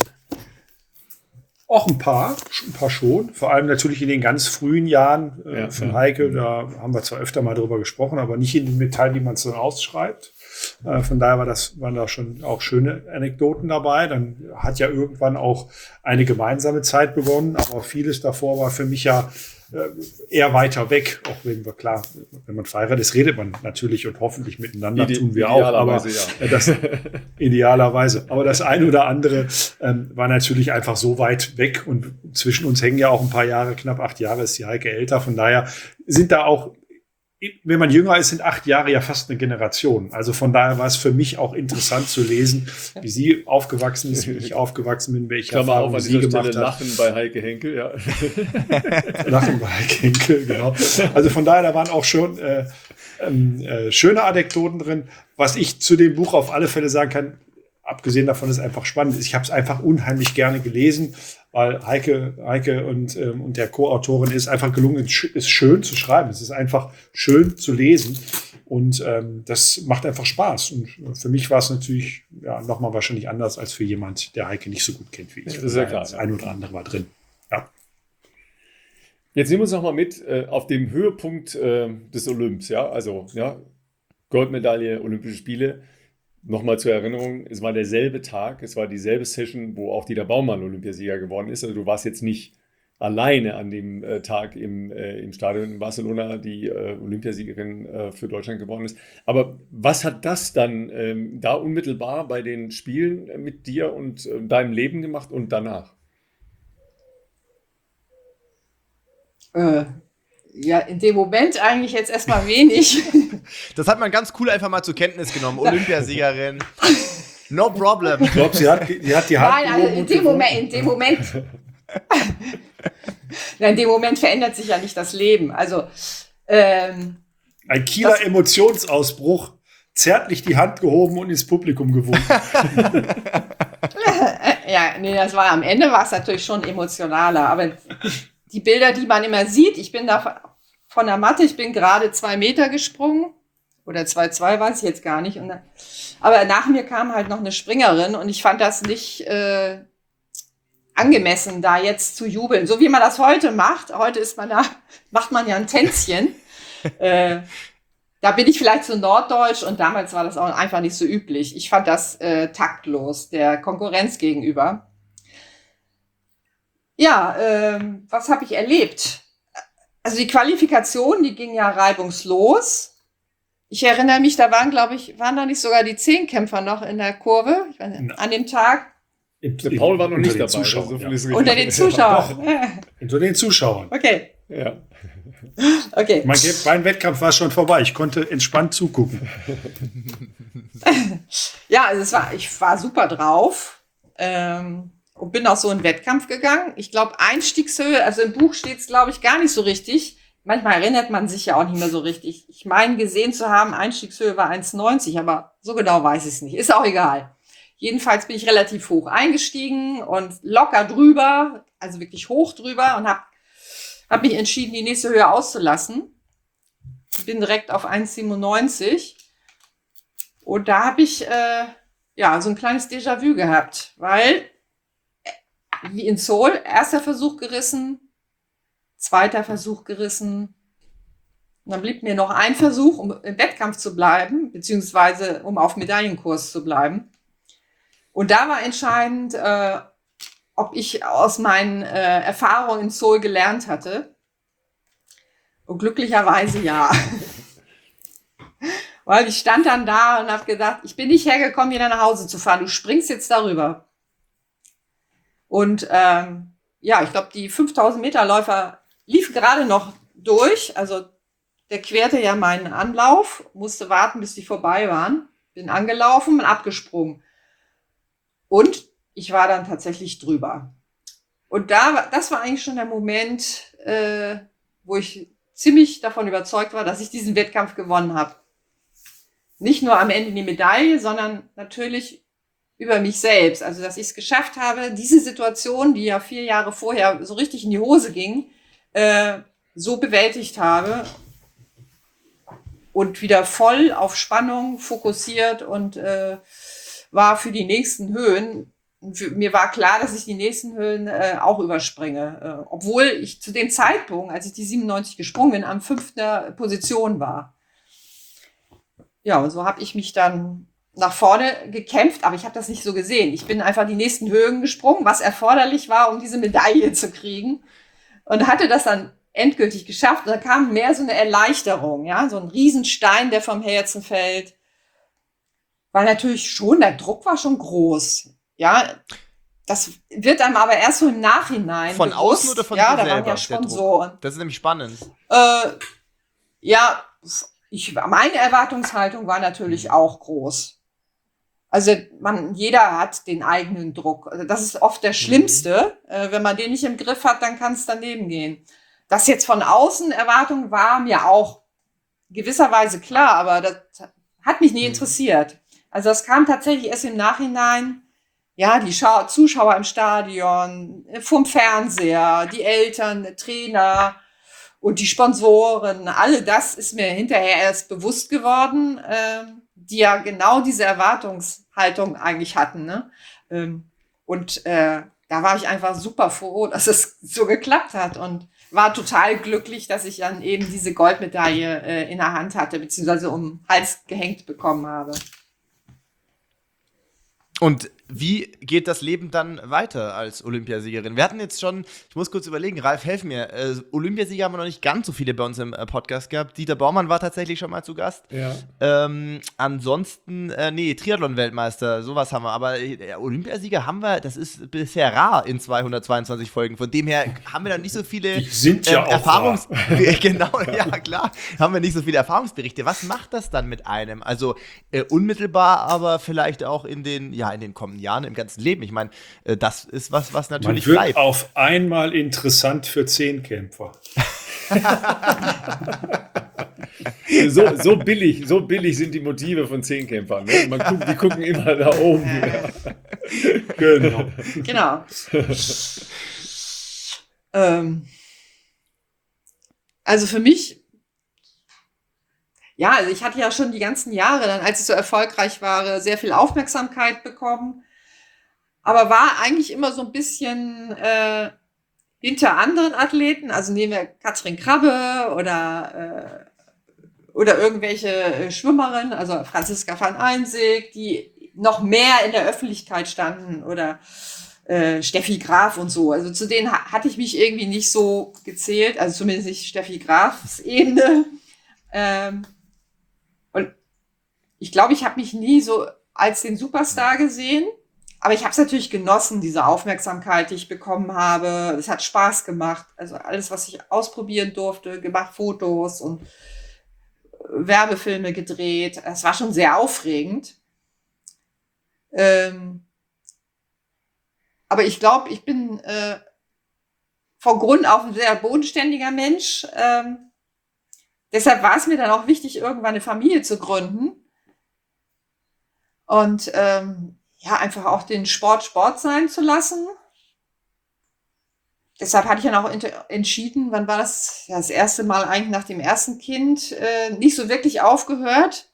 Auch ein paar schon. Vor allem natürlich in den ganz frühen Jahren von Heike. Da haben wir zwar öfter mal drüber gesprochen, aber nicht in den Detail, wie man es dann ausschreibt. Von daher waren da schon auch schöne Anekdoten dabei. Dann hat ja irgendwann auch eine gemeinsame Zeit begonnen, aber vieles davor war für mich ja eher weiter weg, auch wenn wir klar, wenn man verheiratet ist, redet man natürlich und hoffentlich miteinander, tun wir auch, aber das idealerweise. Aber das eine oder andere war natürlich einfach so weit weg und zwischen uns hängen ja auch ein paar Jahre, knapp 8 Jahre ist die Heike älter, von daher sind da auch, wenn man jünger ist, sind 8 Jahre ja fast eine Generation. Also von daher war es für mich auch interessant zu lesen, wie sie aufgewachsen ist, wie ich aufgewachsen bin, welche Erfahrungen sie gemacht hat. Lachen bei Heike Henkel, ja. Lachen bei Heike Henkel, genau. Also von daher, da waren auch schon schöne Anekdoten drin. Was ich zu dem Buch auf alle Fälle sagen kann, abgesehen davon ist einfach spannend. Ich habe es einfach unheimlich gerne gelesen, weil Heike und der Co-Autorin ist einfach gelungen, ist schön zu schreiben. Es ist einfach schön zu lesen und das macht einfach Spaß. Und für mich war es natürlich nochmal wahrscheinlich anders als für jemand, der Heike nicht so gut kennt wie ich. Das ist ja klar. Das ein oder andere war drin. Ja. Jetzt nehmen wir uns noch mal mit auf dem Höhepunkt des Olymps. Ja? Also Goldmedaille, Olympische Spiele. Nochmal zur Erinnerung, es war derselbe Tag, es war dieselbe Session, wo auch Dieter Baumann Olympiasieger geworden ist. Also du warst jetzt nicht alleine an dem Tag im Stadion in Barcelona, die Olympiasiegerin für Deutschland geworden ist. Aber was hat das dann da unmittelbar bei den Spielen mit dir und deinem Leben gemacht und danach? Ja, in dem Moment eigentlich jetzt erstmal wenig. Das hat man ganz cool einfach mal zur Kenntnis genommen. Olympiasiegerin. No problem. Ich glaube, sie hat die Hand. Nein, also in dem Moment. In dem Moment verändert sich ja nicht das Leben. Also ein Kieler Emotionsausbruch, zärtlich die Hand gehoben und ins Publikum gewunken. Das war am Ende war es natürlich schon emotionaler, aber die Bilder, die man immer sieht, ich bin da von der Matte, ich bin gerade 2 Meter gesprungen oder 2,2 weiß ich jetzt gar nicht. Aber nach mir kam halt noch eine Springerin und ich fand das nicht angemessen, da jetzt zu jubeln. So wie man das heute macht. Heute macht man ja ein Tänzchen. Da bin ich vielleicht zu norddeutsch und damals war das auch einfach nicht so üblich. Ich fand das taktlos der Konkurrenz gegenüber. Ja, was habe ich erlebt? Also die Qualifikation, die ging ja reibungslos. Ich erinnere mich, da waren da nicht sogar die Zehnkämpfer noch in der Kurve ich weiß nicht, an dem Tag? Der Paul war noch nicht dabei. Zuschauern, Unter den Zuschauern. Unter den Zuschauern. Okay. Ja. Okay. Mein Wettkampf war schon vorbei. Ich konnte entspannt zugucken. Ja, also ich war super drauf und bin auch so in den Wettkampf gegangen. Ich glaube, Einstiegshöhe, also im Buch steht es, glaube ich, gar nicht so richtig. Manchmal erinnert man sich ja auch nicht mehr so richtig. Ich meine, gesehen zu haben, Einstiegshöhe war 1,90, aber so genau weiß ich es nicht. Ist auch egal. Jedenfalls bin ich relativ hoch eingestiegen und locker drüber, also wirklich hoch drüber und hab mich entschieden, die nächste Höhe auszulassen. Ich bin direkt auf 1,97 und da habe ich so ein kleines Déjà-vu gehabt, weil wie in Seoul, erster Versuch gerissen, zweiter Versuch gerissen. Und dann blieb mir noch ein Versuch, um im Wettkampf zu bleiben, beziehungsweise um auf Medaillenkurs zu bleiben. Und da war entscheidend, ob ich aus meinen Erfahrungen in Seoul gelernt hatte. Und glücklicherweise ja. Weil ich stand dann da und habe gedacht, ich bin nicht hergekommen, wieder nach Hause zu fahren. Du springst jetzt darüber. Und ich glaube, die 5000 Meter Läufer liefen gerade noch durch. Also der querte ja meinen Anlauf, musste warten, bis die vorbei waren. Bin angelaufen und abgesprungen. Und ich war dann tatsächlich drüber. Und das war eigentlich schon der Moment, wo ich ziemlich davon überzeugt war, dass ich diesen Wettkampf gewonnen habe. Nicht nur am Ende die Medaille, sondern natürlich über mich selbst. Also, dass ich es geschafft habe, diese Situation, die ja 4 Jahre vorher so richtig in die Hose ging, so bewältigt habe und wieder voll auf Spannung fokussiert und war für die nächsten Höhen. Mir war klar, dass ich die nächsten Höhen auch überspringe, obwohl ich zu dem Zeitpunkt, als ich die 97 gesprungen bin, an 5. Position war. Ja, und so habe ich mich dann nach vorne gekämpft, aber ich habe das nicht so gesehen. Ich bin einfach die nächsten Höhen gesprungen, was erforderlich war, um diese Medaille zu kriegen, und hatte das dann endgültig geschafft. Und da kam mehr so eine Erleichterung, ja, so ein Riesenstein, der vom Herzen fällt, weil natürlich schon, der Druck war schon groß, ja. Das wird einem aber erst so im Nachhinein von bewusst. Außen oder von dir da selber? waren ja Sponsoren. Das ist nämlich spannend. Meine Erwartungshaltung war natürlich auch groß. Also jeder hat den eigenen Druck. Also das ist oft der Schlimmste. Wenn man den nicht im Griff hat, dann kann es daneben gehen. Das jetzt von außen Erwartung war mir auch gewisserweise klar, aber das hat mich nie interessiert. Also das kam tatsächlich erst im Nachhinein. Ja, die Zuschauer im Stadion, vom Fernseher, die Eltern, der Trainer und die Sponsoren, alle das ist mir hinterher erst bewusst geworden, die ja genau diese Erwartungshaltung eigentlich hatten. Ne? Da war ich einfach super froh, dass es so geklappt hat und war total glücklich, dass ich dann eben diese Goldmedaille in der Hand hatte, beziehungsweise um den Hals gehängt bekommen habe. Und wie geht das Leben dann weiter als Olympiasiegerin? Wir hatten jetzt schon, ich muss kurz überlegen, Ralf, helf mir, Olympiasieger haben wir noch nicht ganz so viele bei uns im Podcast gehabt. Dieter Baumann war tatsächlich schon mal zu Gast. Ja. Ansonsten, Triathlon-Weltmeister, sowas haben wir. Aber Olympiasieger haben wir, das ist bisher rar in 222 Folgen. Von dem her haben wir dann nicht so viele Die sind ja auch Genau, ja, klar. Haben wir nicht so viele Erfahrungsberichte. Was macht das dann mit einem? Also unmittelbar, aber vielleicht auch in den kommenden Jahren, im ganzen Leben. Ich meine, das ist was natürlich Man wird bleibt. auf einmal interessant für Zehnkämpfer. So billig sind die Motive von Zehnkämpfern. Ne? Die gucken immer da oben. Genau. Also für mich, ja, also ich hatte ja schon die ganzen Jahre, dann als ich so erfolgreich war, sehr viel Aufmerksamkeit bekommen, aber war eigentlich immer so ein bisschen hinter anderen Athleten, also nehmen wir Katrin Krabbe oder oder irgendwelche Schwimmerinnen, also Franziska van Einsig, die noch mehr in der Öffentlichkeit standen oder Steffi Graf und so. Also zu denen hatte ich mich irgendwie nicht so gezählt, also zumindest nicht Steffi Grafs Ebene. Und ich glaube, ich habe mich nie so als den Superstar gesehen, aber ich habe es natürlich genossen, diese Aufmerksamkeit, die ich bekommen habe. Es hat Spaß gemacht. Also alles, was ich ausprobieren durfte, gemacht Fotos und Werbefilme gedreht. Es war schon sehr aufregend. Aber ich glaube, ich bin von Grund auf ein sehr bodenständiger Mensch. Deshalb war es mir dann auch wichtig, irgendwann eine Familie zu gründen. Und einfach auch den Sport sein zu lassen. Deshalb hatte ich dann auch entschieden, wann war das? Ja, das erste Mal eigentlich nach dem ersten Kind nicht so wirklich aufgehört.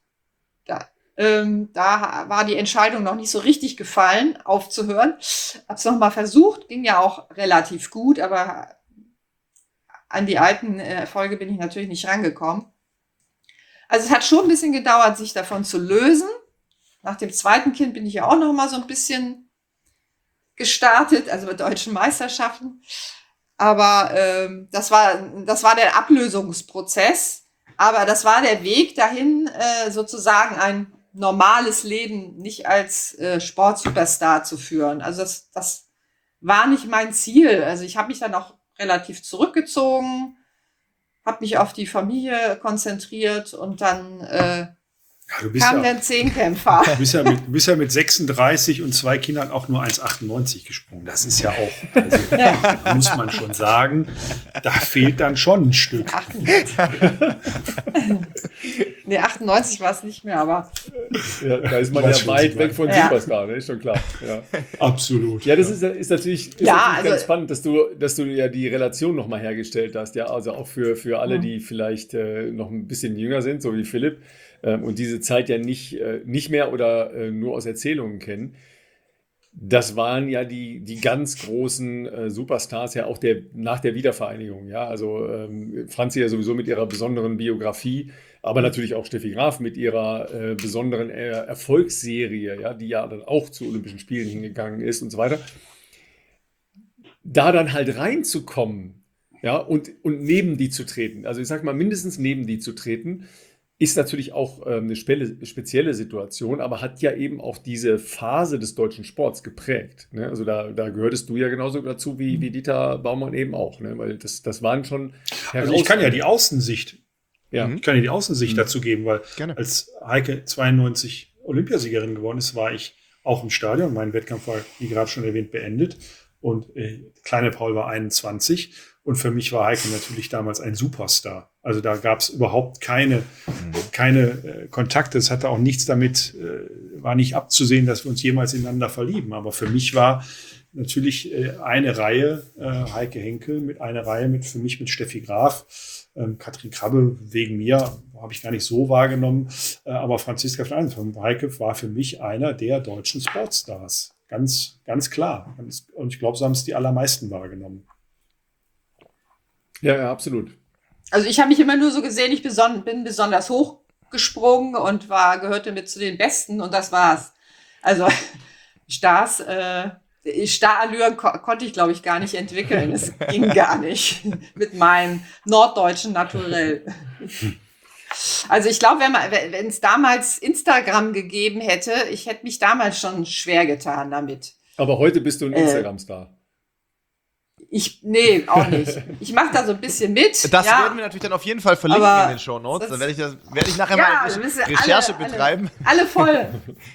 Da war die Entscheidung noch nicht so richtig gefallen, aufzuhören. Hab's noch mal versucht, ging ja auch relativ gut, aber an die alten Erfolge bin ich natürlich nicht rangekommen. Also es hat schon ein bisschen gedauert, sich davon zu lösen. Nach dem zweiten Kind bin ich ja auch noch mal so ein bisschen gestartet, also bei deutschen Meisterschaften. Aber das war der Ablösungsprozess. Aber das war der Weg dahin, sozusagen ein normales Leben nicht als Sportsuperstar zu führen. Also das war nicht mein Ziel. Also ich habe mich dann auch relativ zurückgezogen, habe mich auf die Familie konzentriert und dann kam der Zehnkämpfer. Du bist ja mit 36 und 2 Kindern auch nur 1,98 gesprungen. Das ist ja auch, also, muss man schon sagen, da fehlt dann schon ein Stück. 98 war es nicht mehr, aber ja, da ist man ja weit weg von Superstar, ne? Ist schon klar. Ja. Absolut. Ja, das ist natürlich ganz spannend, dass du ja die Relation nochmal hergestellt hast. Ja, also auch für alle, die vielleicht noch ein bisschen jünger sind, so wie Philipp, und diese Zeit ja nicht mehr oder nur aus Erzählungen kennen. Das waren ja die ganz großen Superstars ja auch nach der Wiedervereinigung. Ja, also Franzi ja sowieso mit ihrer besonderen Biografie, aber natürlich auch Steffi Graf mit ihrer besonderen Erfolgsserie, ja, die ja dann auch zu Olympischen Spielen hingegangen ist und so weiter. Da dann halt reinzukommen, ja, und neben die zu treten, also ich sag mal mindestens neben die zu treten, ist natürlich auch eine spezielle Situation, aber hat ja eben auch diese Phase des deutschen Sports geprägt. Ne? Also da gehörtest du ja genauso dazu wie Dieter Baumann eben auch, ne? Weil das waren schon Also ich kann ja die Außensicht, dazu geben, weil Gerne. Als Heike 92 Olympiasiegerin geworden ist, war ich auch im Stadion. Mein Wettkampf war, wie gerade schon erwähnt, beendet und kleine Paul war 21. Und für mich war Heike natürlich damals ein Superstar. Also da gab es überhaupt keine Kontakte. Es hatte auch nichts damit, war nicht abzusehen, dass wir uns jemals ineinander verlieben. Aber für mich war natürlich eine Reihe Heike Henkel eine Reihe für mich mit Steffi Graf. Katrin Krabbe wegen mir habe ich gar nicht so wahrgenommen. Aber Franziska von Heike war für mich einer der deutschen Sportstars. Ganz, ganz klar. Und ich glaube, so haben es die allermeisten wahrgenommen. Ja, absolut. Also ich habe mich immer nur so gesehen, ich bin besonders hoch gesprungen und gehörte mit zu den Besten und das war's. Also Starallüren konnte ich, glaube ich, gar nicht entwickeln. Es ging gar nicht mit meinem norddeutschen Naturell. Also ich glaube, wenn es damals Instagram gegeben hätte, ich hätte mich damals schon schwer getan damit. Aber heute bist du ein Instagram-Star. Nee, auch nicht. Ich mache da so ein bisschen mit. Das werden wir natürlich dann auf jeden Fall verlinken in den Shownotes. Dann werde ich nachher mal Recherche betreiben. Alle voll.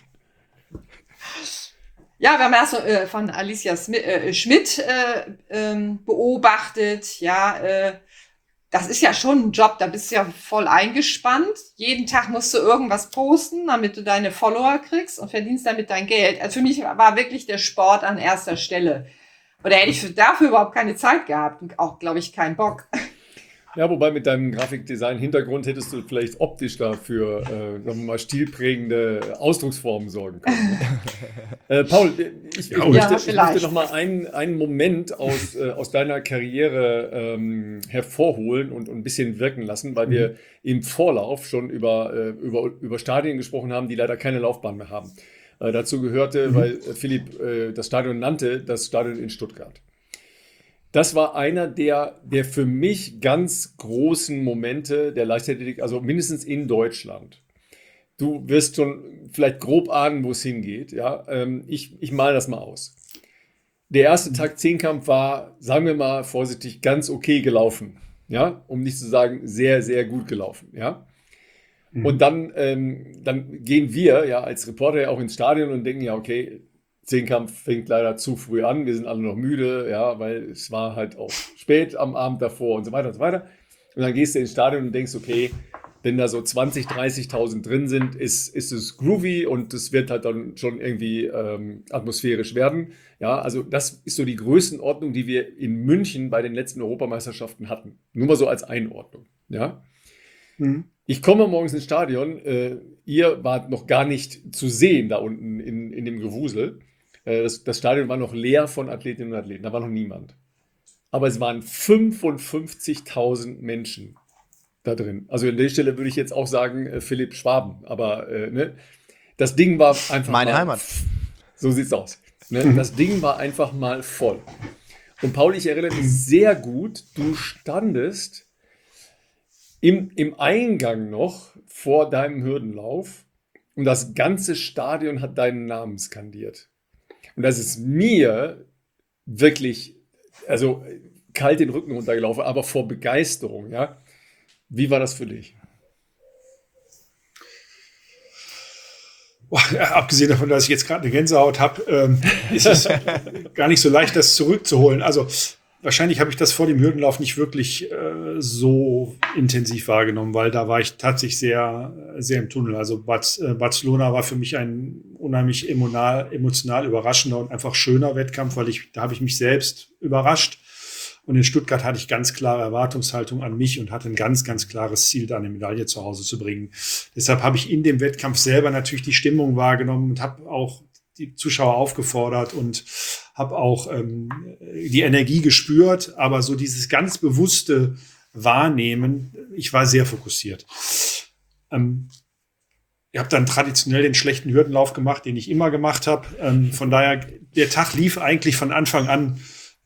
Ja, wir haben erst von Alicia Schmidt beobachtet. Ja, das ist ja schon ein Job, da bist du ja voll eingespannt. Jeden Tag musst du irgendwas posten, damit du deine Follower kriegst und verdienst damit dein Geld. Also für mich war wirklich der Sport an erster Stelle. Oder hätte ich dafür überhaupt keine Zeit gehabt und auch, glaube ich, keinen Bock. Ja, wobei mit deinem Grafikdesign-Hintergrund hättest du vielleicht optisch dafür, sagen wir mal, stilprägende Ausdrucksformen sorgen können. Ne? Paul, ich möchte noch mal einen Moment aus deiner Karriere hervorholen und ein bisschen wirken lassen, weil wir im Vorlauf schon über Stadien gesprochen haben, die leider keine Laufbahn mehr haben. Dazu gehörte, weil Philipp das Stadion nannte, das Stadion in Stuttgart. Das war einer der für mich ganz großen Momente der Leichtathletik, also mindestens in Deutschland. Du wirst schon vielleicht grob ahnen, wo es hingeht. Ja? Ich male das mal aus. Der erste Tag Zehnkampf war, sagen wir mal vorsichtig, ganz okay gelaufen. Ja? Um nicht zu sagen, sehr, sehr gut gelaufen. Ja? Und dann gehen wir ja als Reporter ja auch ins Stadion und denken, ja, okay, Zehnkampf fängt leider zu früh an, wir sind alle noch müde, ja, weil es war halt auch spät am Abend davor und so weiter und so weiter. Und dann gehst du ins Stadion und denkst, okay, wenn da so 20.000, 30.000 drin sind, ist es groovy und es wird halt dann schon irgendwie atmosphärisch werden. Ja, also das ist so die Größenordnung, die wir in München bei den letzten Europameisterschaften hatten. Nur mal so als Einordnung, ja. Ich komme morgens ins Stadion, ihr wart noch gar nicht zu sehen da unten in dem Gewusel. Das Stadion war noch leer von Athletinnen und Athleten, da war noch niemand. Aber es waren 55.000 Menschen da drin. Also an der Stelle würde ich jetzt auch sagen, Philipp Schwaben. Aber ne, das Ding war einfach meine Heimat. So sieht's aus. Ne? Das Ding war einfach mal voll. Und Paul, ich erinnere mich sehr gut, du standest im Eingang noch vor deinem Hürdenlauf und das ganze Stadion hat deinen Namen skandiert. Und das ist mir wirklich, also kalt den Rücken runtergelaufen, aber vor Begeisterung, ja. Wie war das für dich? Abgesehen davon, dass ich jetzt gerade eine Gänsehaut habe, ist es gar nicht so leicht, das zurückzuholen. Also wahrscheinlich habe ich das vor dem Hürdenlauf nicht wirklich so intensiv wahrgenommen, weil da war ich tatsächlich sehr, sehr im Tunnel. Also Barcelona war für mich ein unheimlich emotional überraschender und einfach schöner Wettkampf, weil da habe ich mich selbst überrascht. Und in Stuttgart hatte ich ganz klare Erwartungshaltung an mich und hatte ein ganz, ganz klares Ziel, da eine Medaille zu Hause zu bringen. Deshalb habe ich in dem Wettkampf selber natürlich die Stimmung wahrgenommen und habe auch die Zuschauer aufgefordert und habe auch die Energie gespürt, aber so dieses ganz bewusste Wahrnehmen, ich war sehr fokussiert. Ich habe dann traditionell den schlechten Hürdenlauf gemacht, den ich immer gemacht habe. Von daher, der Tag lief eigentlich von Anfang an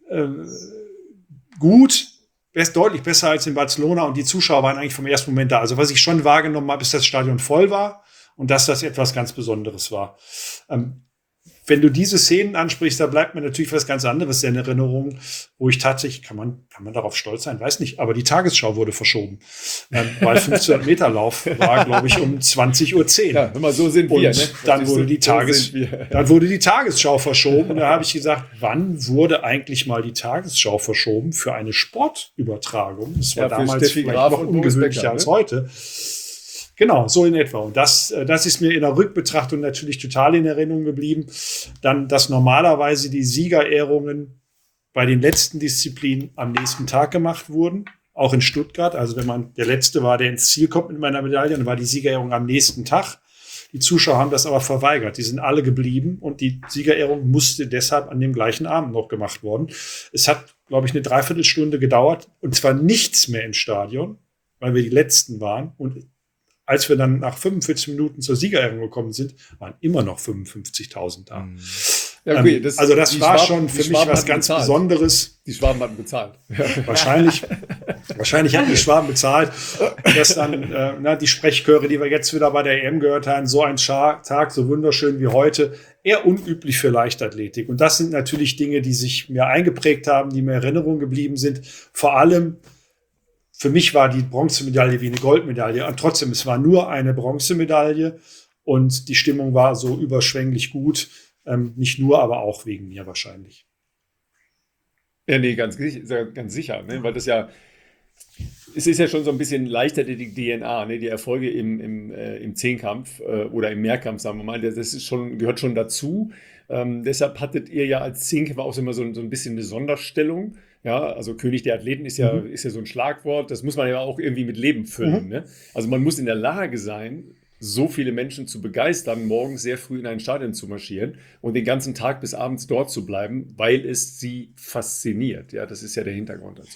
gut, deutlich besser als in Barcelona und die Zuschauer waren eigentlich vom ersten Moment da. Also was ich schon wahrgenommen habe, ist, dass das Stadion voll war und dass das etwas ganz Besonderes war. Wenn du diese Szenen ansprichst, da bleibt mir natürlich was ganz anderes in Erinnerung, wo ich tatsächlich, kann man darauf stolz sein, weiß nicht, aber die Tagesschau wurde verschoben, weil 1500 Meter Lauf war, glaube ich, um 20:10 Uhr. Ja, immer so sind wir. Und dann wurde die Tagesschau verschoben. Und da habe ich gesagt, wann wurde eigentlich mal die Tagesschau verschoben für eine Sportübertragung? Das war damals Steffi vielleicht Graf noch ungewöhnlicher Becker, als heute. Genau, so in etwa. Und das ist mir in der Rückbetrachtung natürlich total in Erinnerung geblieben. Dann, dass normalerweise die Siegerehrungen bei den letzten Disziplinen am nächsten Tag gemacht wurden, auch in Stuttgart. Also wenn man der Letzte war, der ins Ziel kommt mit meiner Medaille, dann war die Siegerehrung am nächsten Tag. Die Zuschauer haben das aber verweigert. Die sind alle geblieben und die Siegerehrung musste deshalb an dem gleichen Abend noch gemacht worden. Es hat, glaube ich, eine Dreiviertelstunde gedauert und zwar nichts mehr im Stadion, weil wir die Letzten waren. Und als wir dann nach 45 Minuten zur Siegerehrung gekommen sind, waren immer noch 55.000 da. Ja, okay, das war schon für mich was ganz Besonderes. Die Schwaben hatten bezahlt. Wahrscheinlich hatten die Schwaben bezahlt. Dass dann die Sprechchöre, die wir jetzt wieder bei der EM gehört haben, so ein Tag, so wunderschön wie heute, eher unüblich für Leichtathletik. Und das sind natürlich Dinge, die sich mir eingeprägt haben, die mir in Erinnerung geblieben sind. Vor allem, für mich war die Bronzemedaille wie eine Goldmedaille. Und trotzdem, es war nur eine Bronzemedaille und die Stimmung war so überschwänglich gut. Nicht nur, aber auch wegen mir wahrscheinlich. Ja, nee, ganz sicher, ne? Weil das ja, es ist ja schon so ein bisschen leichter die DNA, ne? Die Erfolge im Zehnkampf oder im Mehrkampf, sagen wir mal, das ist schon, gehört schon dazu. Deshalb hattet ihr ja als Zehnkämpfer auch immer so ein bisschen eine Sonderstellung. Ja, also König der Athleten ist ja so ein Schlagwort, das muss man ja auch irgendwie mit Leben füllen. Ne? Also man muss in der Lage sein, so viele Menschen zu begeistern, morgens sehr früh in ein Stadion zu marschieren und den ganzen Tag bis abends dort zu bleiben, weil es sie fasziniert. Ja, das ist ja der Hintergrund dazu.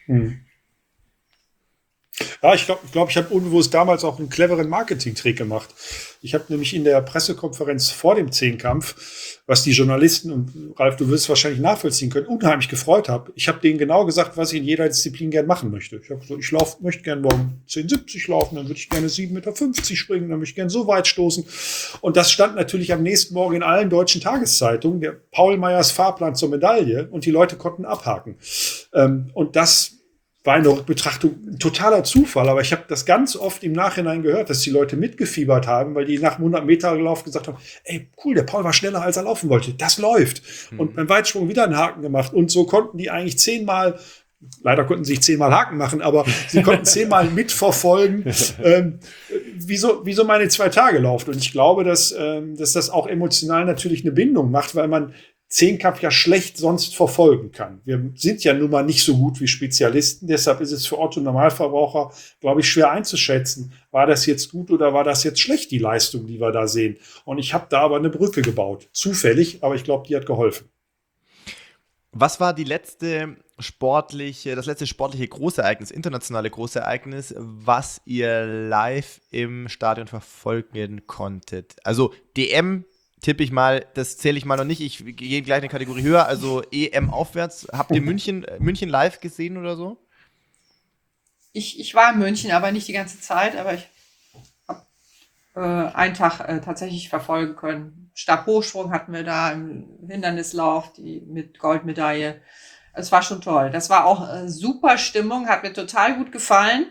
Ja, ich glaube, ich habe unbewusst damals auch einen cleveren Marketing-Trick gemacht. Ich habe nämlich in der Pressekonferenz vor dem Zehnkampf, was die Journalisten, und Ralf, du wirst es wahrscheinlich nachvollziehen können, unheimlich gefreut habe. Ich habe denen genau gesagt, was ich in jeder Disziplin gern machen möchte. Ich habe gesagt, ich möchte gern morgen 10,70 laufen, dann würde ich gerne 7,50 Meter springen, dann möchte ich gern so weit stoßen. Und das stand natürlich am nächsten Morgen in allen deutschen Tageszeitungen, der Paul Meyers Fahrplan zur Medaille, und die Leute konnten abhaken. Und das war in der Betrachtung ein totaler Zufall, aber ich habe das ganz oft im Nachhinein gehört, dass die Leute mitgefiebert haben, weil die nach dem 100-Meter-Lauf gesagt haben, ey, cool, der Paul war schneller, als er laufen wollte, das läuft. Und beim Weitsprung wieder einen Haken gemacht, und so konnten die eigentlich 10-mal, leider konnten sie sich 10-mal Haken machen, aber sie konnten 10-mal mitverfolgen, wie so meine 2 Tage läuft. Und ich glaube, dass das auch emotional natürlich eine Bindung macht, weil man Zehnkampf ja schlecht sonst verfolgen kann. Wir sind ja nun mal nicht so gut wie Spezialisten, deshalb ist es für Otto Normalverbraucher, glaube ich, schwer einzuschätzen, war das jetzt gut oder war das jetzt schlecht, die Leistung, die wir da sehen. Und ich habe da aber eine Brücke gebaut. Zufällig, aber ich glaube, die hat geholfen. Was war das letzte sportliche Großereignis, internationale Großereignis, was ihr live im Stadion verfolgen konntet? Also DM tippe ich mal, das zähle ich mal noch nicht. Ich gehe gleich eine Kategorie höher, also EM aufwärts. Habt ihr München live gesehen oder so? Ich war in München, aber nicht die ganze Zeit, aber ich habe einen Tag tatsächlich verfolgen können. Stabhochsprung hatten wir da im Hindernislauf, die mit Goldmedaille. Es war schon toll. Das war auch super Stimmung, hat mir total gut gefallen.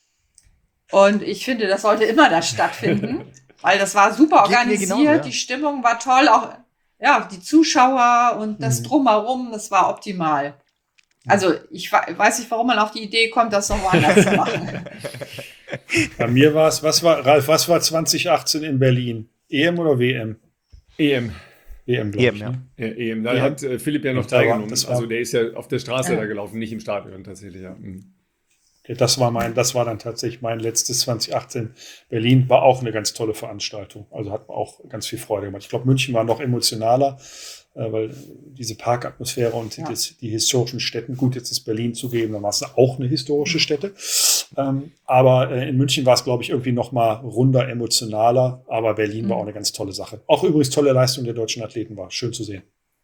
Und ich finde, das sollte immer da stattfinden. Weil das war super organisiert, genauso, ja. Die Stimmung war toll, auch ja, die Zuschauer und das Drumherum, das war optimal. Also ich weiß nicht, warum man auf die Idee kommt, das noch woanders zu machen. Bei mir war es, Ralf, was war 2018 in Berlin? EM oder WM? EM. EM, glaube ich. Ja. Ja, EM. Da hat Philipp ja noch teilgenommen. Also der ist ja auf der Straße da gelaufen, nicht im Stadion tatsächlich. Ja. Das war dann tatsächlich mein letztes 2018. Berlin war auch eine ganz tolle Veranstaltung. Also hat mir auch ganz viel Freude gemacht. Ich glaube, München war noch emotionaler, weil diese Parkatmosphäre und die historischen Städten, gut, jetzt ist Berlin zugegeben, dann war es auch eine historische Stätte. Aber in München war es, glaube ich, irgendwie noch mal runder, emotionaler. Aber Berlin war auch eine ganz tolle Sache. Auch übrigens tolle Leistung der deutschen Athleten war. Schön zu sehen.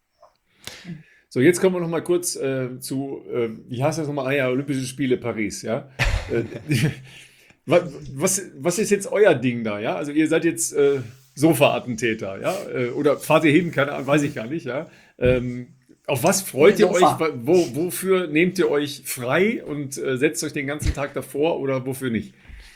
So, jetzt kommen wir noch mal kurz zu, wie heißt das nochmal? Olympische Spiele Paris, ja? Was ist jetzt euer Ding da, ja? Also ihr seid jetzt Sofa-Attentäter, ja? Oder fahrt ihr hin? Keine Ahnung, weiß ich gar nicht, ja? Auf was freut ihr euch? Wofür nehmt ihr euch frei und setzt euch den ganzen Tag davor oder wofür nicht?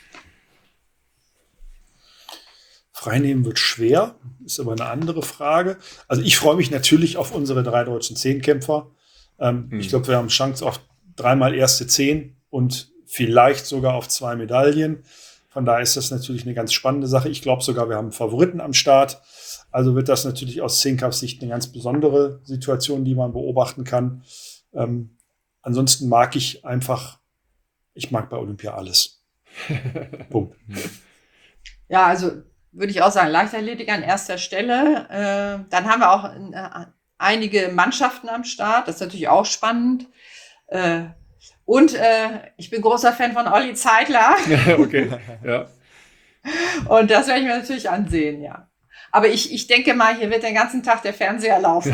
Freinehmen wird schwer, ist aber eine andere Frage. Also ich freue mich natürlich auf unsere 3 deutschen Zehnkämpfer. Ich glaube, wir haben Chance auf 3-mal erste 10 und vielleicht sogar auf 2 Medaillen. Von daher ist das natürlich eine ganz spannende Sache. Ich glaube sogar, wir haben einen Favoriten am Start. Also wird das natürlich aus Zehnkampfsicht eine ganz besondere Situation, die man beobachten kann. Ansonsten mag ich bei Olympia alles. Punkt. Ja, also würde ich auch sagen, Leichtathletik an erster Stelle. Dann haben wir auch einige Mannschaften am Start. Das ist natürlich auch spannend. Und ich bin großer Fan von Olli Zeitler. Okay, ja. Und das werde ich mir natürlich ansehen, ja. Aber ich denke mal, hier wird den ganzen Tag der Fernseher laufen.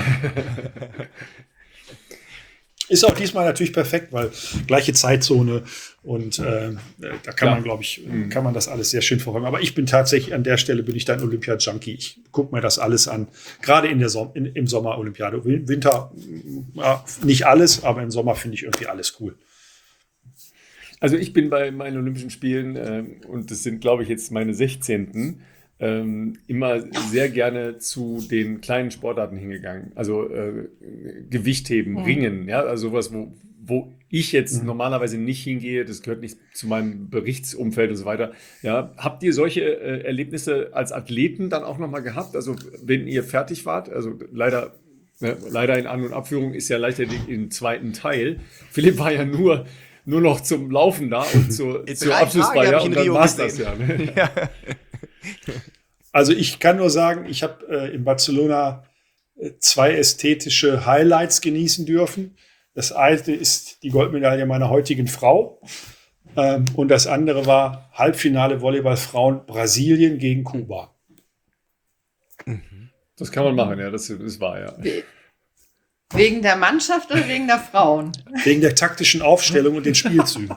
Ist auch diesmal natürlich perfekt, weil gleiche Zeitzone und da kann man, glaube ich, kann man das alles sehr schön verfolgen. Aber ich bin tatsächlich, an der Stelle bin ich dann Olympia-Junkie. Ich gucke mir das alles an, gerade im Sommer Olympiade. Winter nicht alles, aber im Sommer finde ich irgendwie alles cool. Also ich bin bei meinen Olympischen Spielen und das sind, glaube ich, jetzt meine 16. Immer sehr gerne zu den kleinen Sportarten hingegangen. Also Gewichtheben, Ringen, ja, also sowas, wo ich jetzt normalerweise nicht hingehe, das gehört nicht zu meinem Berichtsumfeld und so weiter. Ja, habt ihr solche Erlebnisse als Athleten dann auch nochmal gehabt? Also wenn ihr fertig wart, also leider in An- und Abführung ist ja leider im zweiten Teil. Philipp war ja nur noch zum Laufen da und zur Abschlussfeier und dann war es das ja. Ne? Ja. Also ich kann nur sagen, ich habe in Barcelona 2 ästhetische Highlights genießen dürfen. Das eine ist die Goldmedaille meiner heutigen Frau und das andere war Halbfinale Volleyball Frauen Brasilien gegen Kuba. Das kann man machen, ja, das war ja. Wegen der Mannschaft oder wegen der Frauen? Wegen der taktischen Aufstellung und den Spielzügen.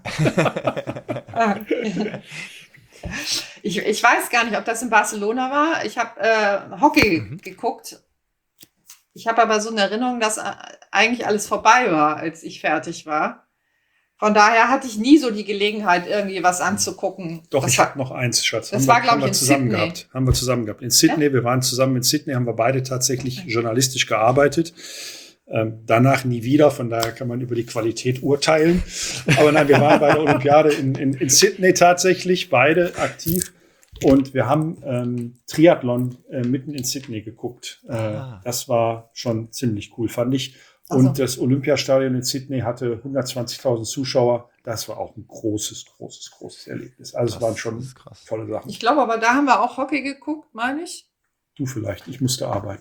Ich weiß gar nicht, ob das in Barcelona war. Ich habe Hockey geguckt. Ich habe aber so eine Erinnerung, dass eigentlich alles vorbei war, als ich fertig war. Von daher hatte ich nie so die Gelegenheit, irgendwie was anzugucken. Doch, ich habe noch eins, Schatz. Das war, glaube ich, in zusammen Sydney. gehabt. Haben wir zusammen gehabt. In Sydney, wir waren zusammen in Sydney, haben wir beide tatsächlich journalistisch gearbeitet. Danach nie wieder, von daher kann man über die Qualität urteilen. Aber nein, wir waren bei der Olympiade in Sydney tatsächlich, beide aktiv. Und wir haben Triathlon mitten in Sydney geguckt. Das war schon ziemlich cool, fand ich. Und das Olympiastadion in Sydney hatte 120.000 Zuschauer. Das war auch ein großes Erlebnis. Also es waren schon tolle Sachen. Ich glaube, aber da haben wir auch Hockey geguckt, meine ich. Du vielleicht, ich musste arbeiten.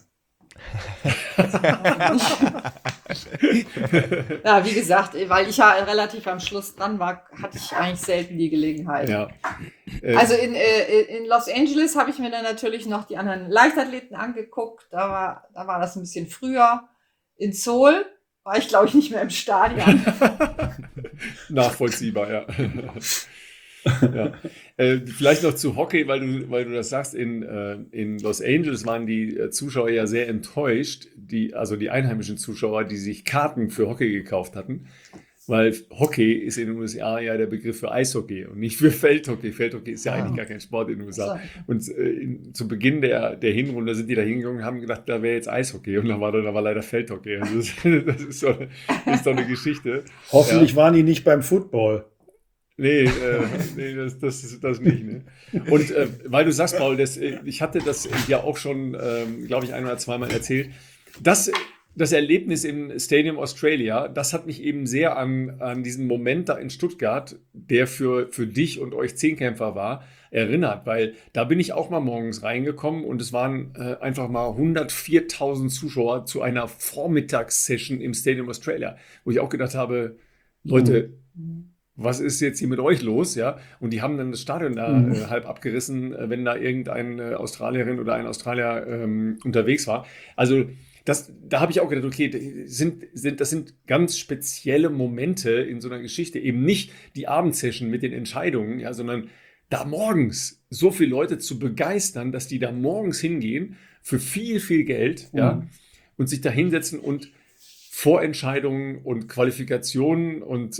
Ja, wie gesagt, weil ich ja relativ am Schluss dran war, hatte ich eigentlich selten die Gelegenheit. Ja. Also in Los Angeles habe ich mir dann natürlich noch die anderen Leichtathleten angeguckt. Da war das ein bisschen früher. In Seoul war ich, glaube ich, nicht mehr im Stadion. Nachvollziehbar, ja. Ja. Vielleicht noch zu Hockey, weil du das sagst, in Los Angeles waren die Zuschauer ja sehr enttäuscht, also die einheimischen Zuschauer, die sich Karten für Hockey gekauft hatten, weil Hockey ist in den USA ja der Begriff für Eishockey und nicht für Feldhockey. Feldhockey ist ja eigentlich gar kein Sport in den USA. Und zu Beginn der Hinrunde sind die da hingegangen und haben gedacht, da wäre jetzt Eishockey und da war leider Feldhockey. Also das ist doch eine Geschichte. Hoffentlich waren die nicht beim Football. Nee, das nicht. Ne? Und weil du sagst, Paul, ich hatte das ja auch schon, glaube ich, 1 oder 2 Mal erzählt, das Erlebnis im Stadium Australia, das hat mich eben sehr an diesen Moment da in Stuttgart, der für dich und euch Zehnkämpfer war, erinnert, weil da bin ich auch mal morgens reingekommen und es waren einfach mal 104.000 Zuschauer zu einer Vormittagssession im Stadium Australia, wo ich auch gedacht habe, Leute, was ist jetzt hier mit euch los? Ja? Und die haben dann das Stadion da halb abgerissen, wenn da irgendeine Australierin oder ein Australier unterwegs war. Also da habe ich auch gedacht, okay, das sind ganz spezielle Momente in so einer Geschichte. Eben nicht die Abendsession mit den Entscheidungen, ja, sondern da morgens so viele Leute zu begeistern, dass die da morgens hingehen für viel, viel Geld, ja, und sich da hinsetzen und Vorentscheidungen und Qualifikationen und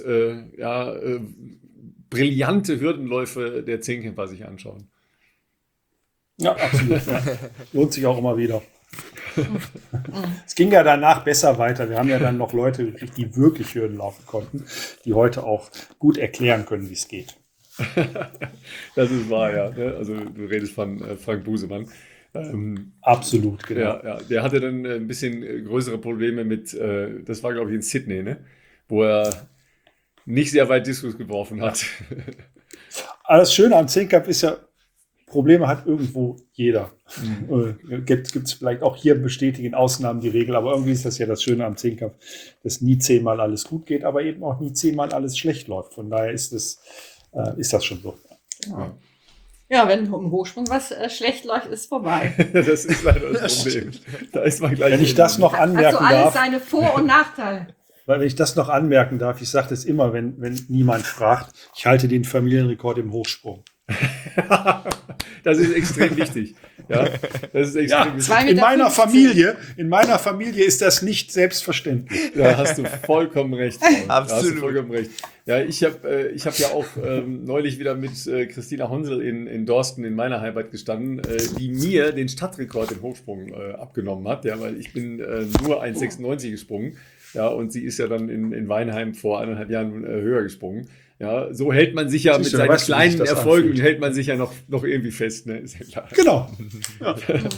brillante Hürdenläufe der Zehnkämpfer sich anschauen. Ja, absolut. Ja. Lohnt sich auch immer wieder. Es ging ja danach besser weiter. Wir haben ja dann noch Leute, die wirklich Hürden laufen konnten, die heute auch gut erklären können, wie es geht. Das ist wahr, ja. Also du redest von Frank Busemann. Absolut, genau. Ja, der hatte dann ein bisschen größere Probleme mit, das war glaube ich in Sydney, ne? Wo er nicht sehr weit Diskus geworfen hat. Aber das Schöne am Zehnkampf ist ja, Probleme hat irgendwo jeder. Gibt es vielleicht auch hier bestätigen Ausnahmen die Regel, aber irgendwie ist das ja das Schöne am Zehnkampf, dass nie 10-mal alles gut geht, aber eben auch nie 10-mal alles schlecht läuft. Von daher ist das schon so. Ja, wenn im Hochsprung was schlecht läuft, ist vorbei. Das ist leider das Problem. Da ist man gleich. Wenn ich das noch anmerken also alles darf. seine Vor- und Nachteile. Weil wenn ich das noch anmerken darf, ich sage das immer, wenn niemand fragt, ich halte den Familienrekord im Hochsprung. Das ist extrem wichtig. Ja, das ist extrem wichtig. In meiner Familie ist das nicht selbstverständlich. Da hast du vollkommen recht. Paul. Absolut. Da hast du vollkommen recht. Ja, ich hab ja auch neulich wieder mit Christina Honsel in Dorsten in meiner Heimat gestanden, die mir den Stadtrekord im Hochsprung abgenommen hat, ja, weil ich bin nur 1,96 gesprungen Ja, und sie ist ja dann in Weinheim vor 1,5 Jahren höher gesprungen. Ja, so hält man sich ja mit seinen kleinen Erfolgen, hält man sich ja noch irgendwie fest, ne? Ist ja klar. Genau. Ja.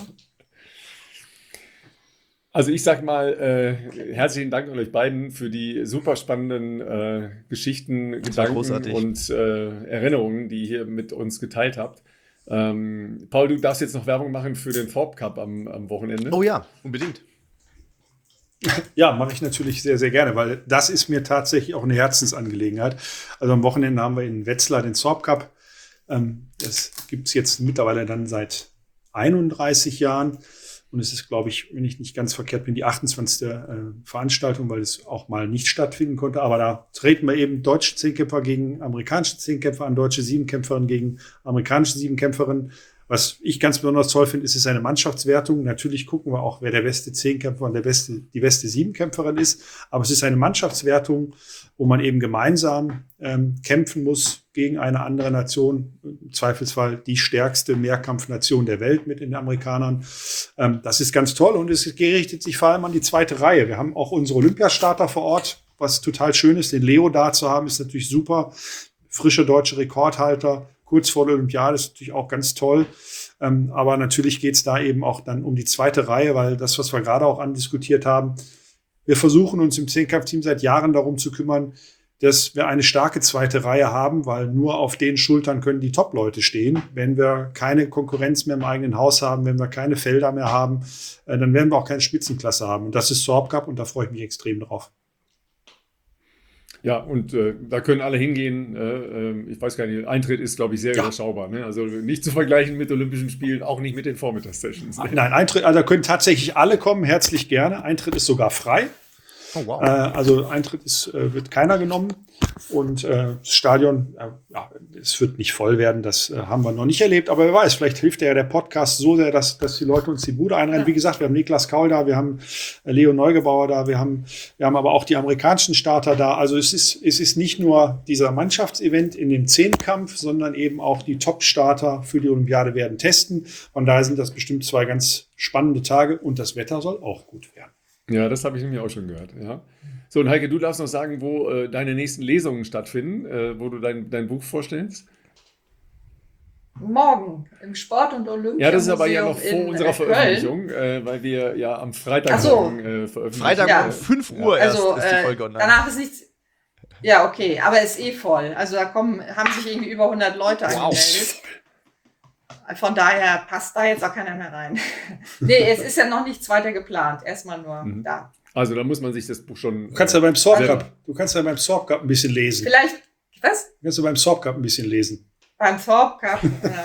Also ich sag mal, herzlichen Dank an euch beiden für die super spannenden Geschichten, Gedanken und Erinnerungen, die ihr hier mit uns geteilt habt. Paul, du darfst jetzt noch Werbung machen für den Thorpe Cup am Wochenende. Oh ja, unbedingt. Ja, mache ich natürlich sehr, sehr gerne, weil das ist mir tatsächlich auch eine Herzensangelegenheit. Also am Wochenende haben wir in Wetzlar den Thorpe Cup. Das gibt es jetzt mittlerweile dann seit 31 Jahren. Und es ist, glaube ich, wenn ich nicht ganz verkehrt bin, die 28. Veranstaltung, weil es auch mal nicht stattfinden konnte. Aber da treten wir eben deutsche Zehnkämpfer gegen amerikanische Zehnkämpfer an, deutsche Siebenkämpferinnen gegen amerikanische Siebenkämpferinnen. Was ich ganz besonders toll finde, ist eine Mannschaftswertung. Natürlich gucken wir auch, wer der beste Zehnkämpfer und die beste Siebenkämpferin ist. Aber es ist eine Mannschaftswertung, wo man eben gemeinsam kämpfen muss gegen eine andere Nation, im Zweifelsfall die stärkste Mehrkampfnation der Welt mit den Amerikanern. Das ist ganz toll und es gerichtet sich vor allem an die zweite Reihe. Wir haben auch unsere Olympiastarter vor Ort, was total schön ist. Den Leo da zu haben, ist natürlich super. Frische deutsche Rekordhalter, kurz vor der Olympiade, ist natürlich auch ganz toll. Aber natürlich geht es da eben auch dann um die zweite Reihe, weil das, was wir gerade auch andiskutiert haben, wir versuchen uns im Zehnkampfteam seit Jahren darum zu kümmern, dass wir eine starke zweite Reihe haben, weil nur auf den Schultern können die Top-Leute stehen. Wenn wir keine Konkurrenz mehr im eigenen Haus haben, wenn wir keine Felder mehr haben, dann werden wir auch keine Spitzenklasse haben. Und das ist Thorpe Cup und da freue ich mich extrem drauf. Ja, und da können alle hingehen. Ich weiß gar nicht, Eintritt ist, glaube ich, sehr überschaubar. Ne? Also nicht zu vergleichen mit Olympischen Spielen, auch nicht mit den Vormittagssessions. Ne? Nein, Eintritt, also da können tatsächlich alle kommen, herzlich gerne. Eintritt ist sogar frei. Oh, wow. Also Eintritt wird keiner genommen und das Stadion, es wird nicht voll werden, das haben wir noch nicht erlebt, aber wer weiß, vielleicht hilft ja der Podcast so sehr, dass die Leute uns die Bude einrennen. Ja. Wie gesagt, wir haben Niklas Kaul da, wir haben Leo Neugebauer da, wir haben aber auch die amerikanischen Starter da. Also es ist nicht nur dieser Mannschaftsevent in dem Zehnkampf, sondern eben auch die Top-Starter für die Olympiade werden testen. Von daher sind das bestimmt 2 ganz spannende Tage und das Wetter soll auch gut werden. Ja, das habe ich nämlich auch schon gehört. Ja. So, und Heike, du darfst noch sagen, wo deine nächsten Lesungen stattfinden, wo du dein Buch vorstellst. Morgen im Sport- und Olympia. Ja, das ist aber ja noch vor unserer Veröffentlichung, weil wir ja am Freitag veröffentlichen. Freitag um 5 Uhr erst ist die Folge online. Danach ist nichts. Ja, okay, aber es ist voll. Also da haben sich irgendwie über 100 Leute angemeldet. Von daher passt da jetzt auch keiner mehr rein. Nee, es ist ja noch nichts weiter geplant. Erstmal nur da. Also da muss man sich das Buch schon... Du kannst ja beim Thorpe Cup ein bisschen lesen. Vielleicht, was? Kannst du beim Thorpe Cup ein bisschen lesen. Beim Thorpe Cup,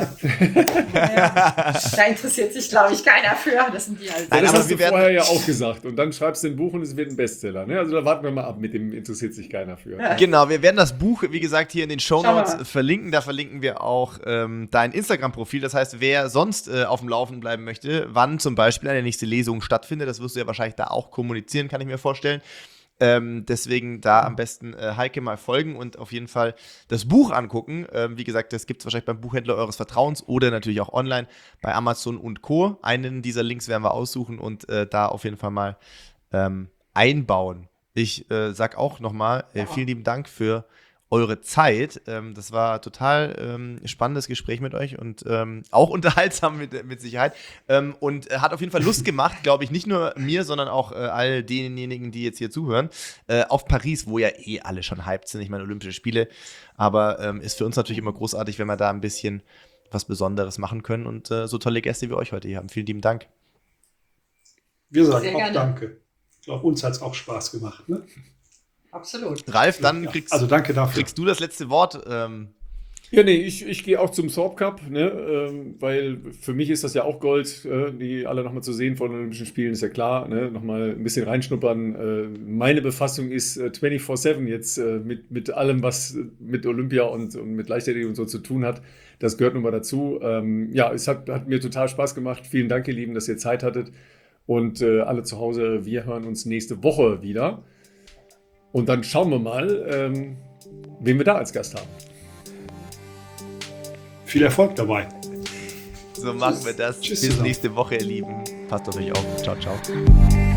da interessiert sich, glaube ich, keiner für. Das sind die halt. Ja, das hast du vorher ja auch gesagt. Und dann schreibst du ein Buch und es wird ein Bestseller. Ne? Also da warten wir mal ab, mit dem interessiert sich keiner für. Ja. Genau, wir werden das Buch, wie gesagt, hier in den Shownotes verlinken. Da verlinken wir auch dein Instagram-Profil. Das heißt, wer sonst auf dem Laufenden bleiben möchte, wann zum Beispiel eine nächste Lesung stattfindet, das wirst du ja wahrscheinlich da auch kommunizieren, kann ich mir vorstellen. Deswegen da am besten Heike mal folgen und auf jeden Fall das Buch angucken. Wie gesagt, das gibt es wahrscheinlich beim Buchhändler eures Vertrauens oder natürlich auch online bei Amazon und Co. Einen dieser Links werden wir aussuchen und da auf jeden Fall mal einbauen. Ich sag auch nochmal vielen lieben Dank für eure Zeit. Das war total spannendes Gespräch mit euch und auch unterhaltsam mit Sicherheit. Und hat auf jeden Fall Lust gemacht, glaube ich, nicht nur mir, sondern auch all denjenigen, die jetzt hier zuhören, auf Paris, wo ja alle schon hyped sind. Ich meine, Olympische Spiele. Aber ist für uns natürlich immer großartig, wenn wir da ein bisschen was Besonderes machen können und so tolle Gäste wie euch heute hier haben. Vielen lieben Dank. Wir sagen auch Danke. Ich glaube, uns hat es auch Spaß gemacht, ne? Absolut. Ralf, dann kriegst du das letzte Wort. Ja, nee, ich gehe auch zum Thorpe Cup, ne, weil für mich ist das ja auch Gold, die alle nochmal zu sehen vor den Olympischen Spielen, ist ja klar, ne, nochmal ein bisschen reinschnuppern. Meine Befassung ist 24/7 jetzt mit allem, was mit Olympia und mit Leichtathletik und so zu tun hat. Das gehört nun mal dazu. Ja, es hat mir total Spaß gemacht. Vielen Dank, ihr Lieben, dass ihr Zeit hattet. Und alle zu Hause, wir hören uns nächste Woche wieder. Und dann schauen wir mal, wen wir da als Gast haben. Viel Erfolg dabei. So machen wir das. Bis nächste Woche, ihr Lieben. Passt auf euch auf. Ciao, ciao.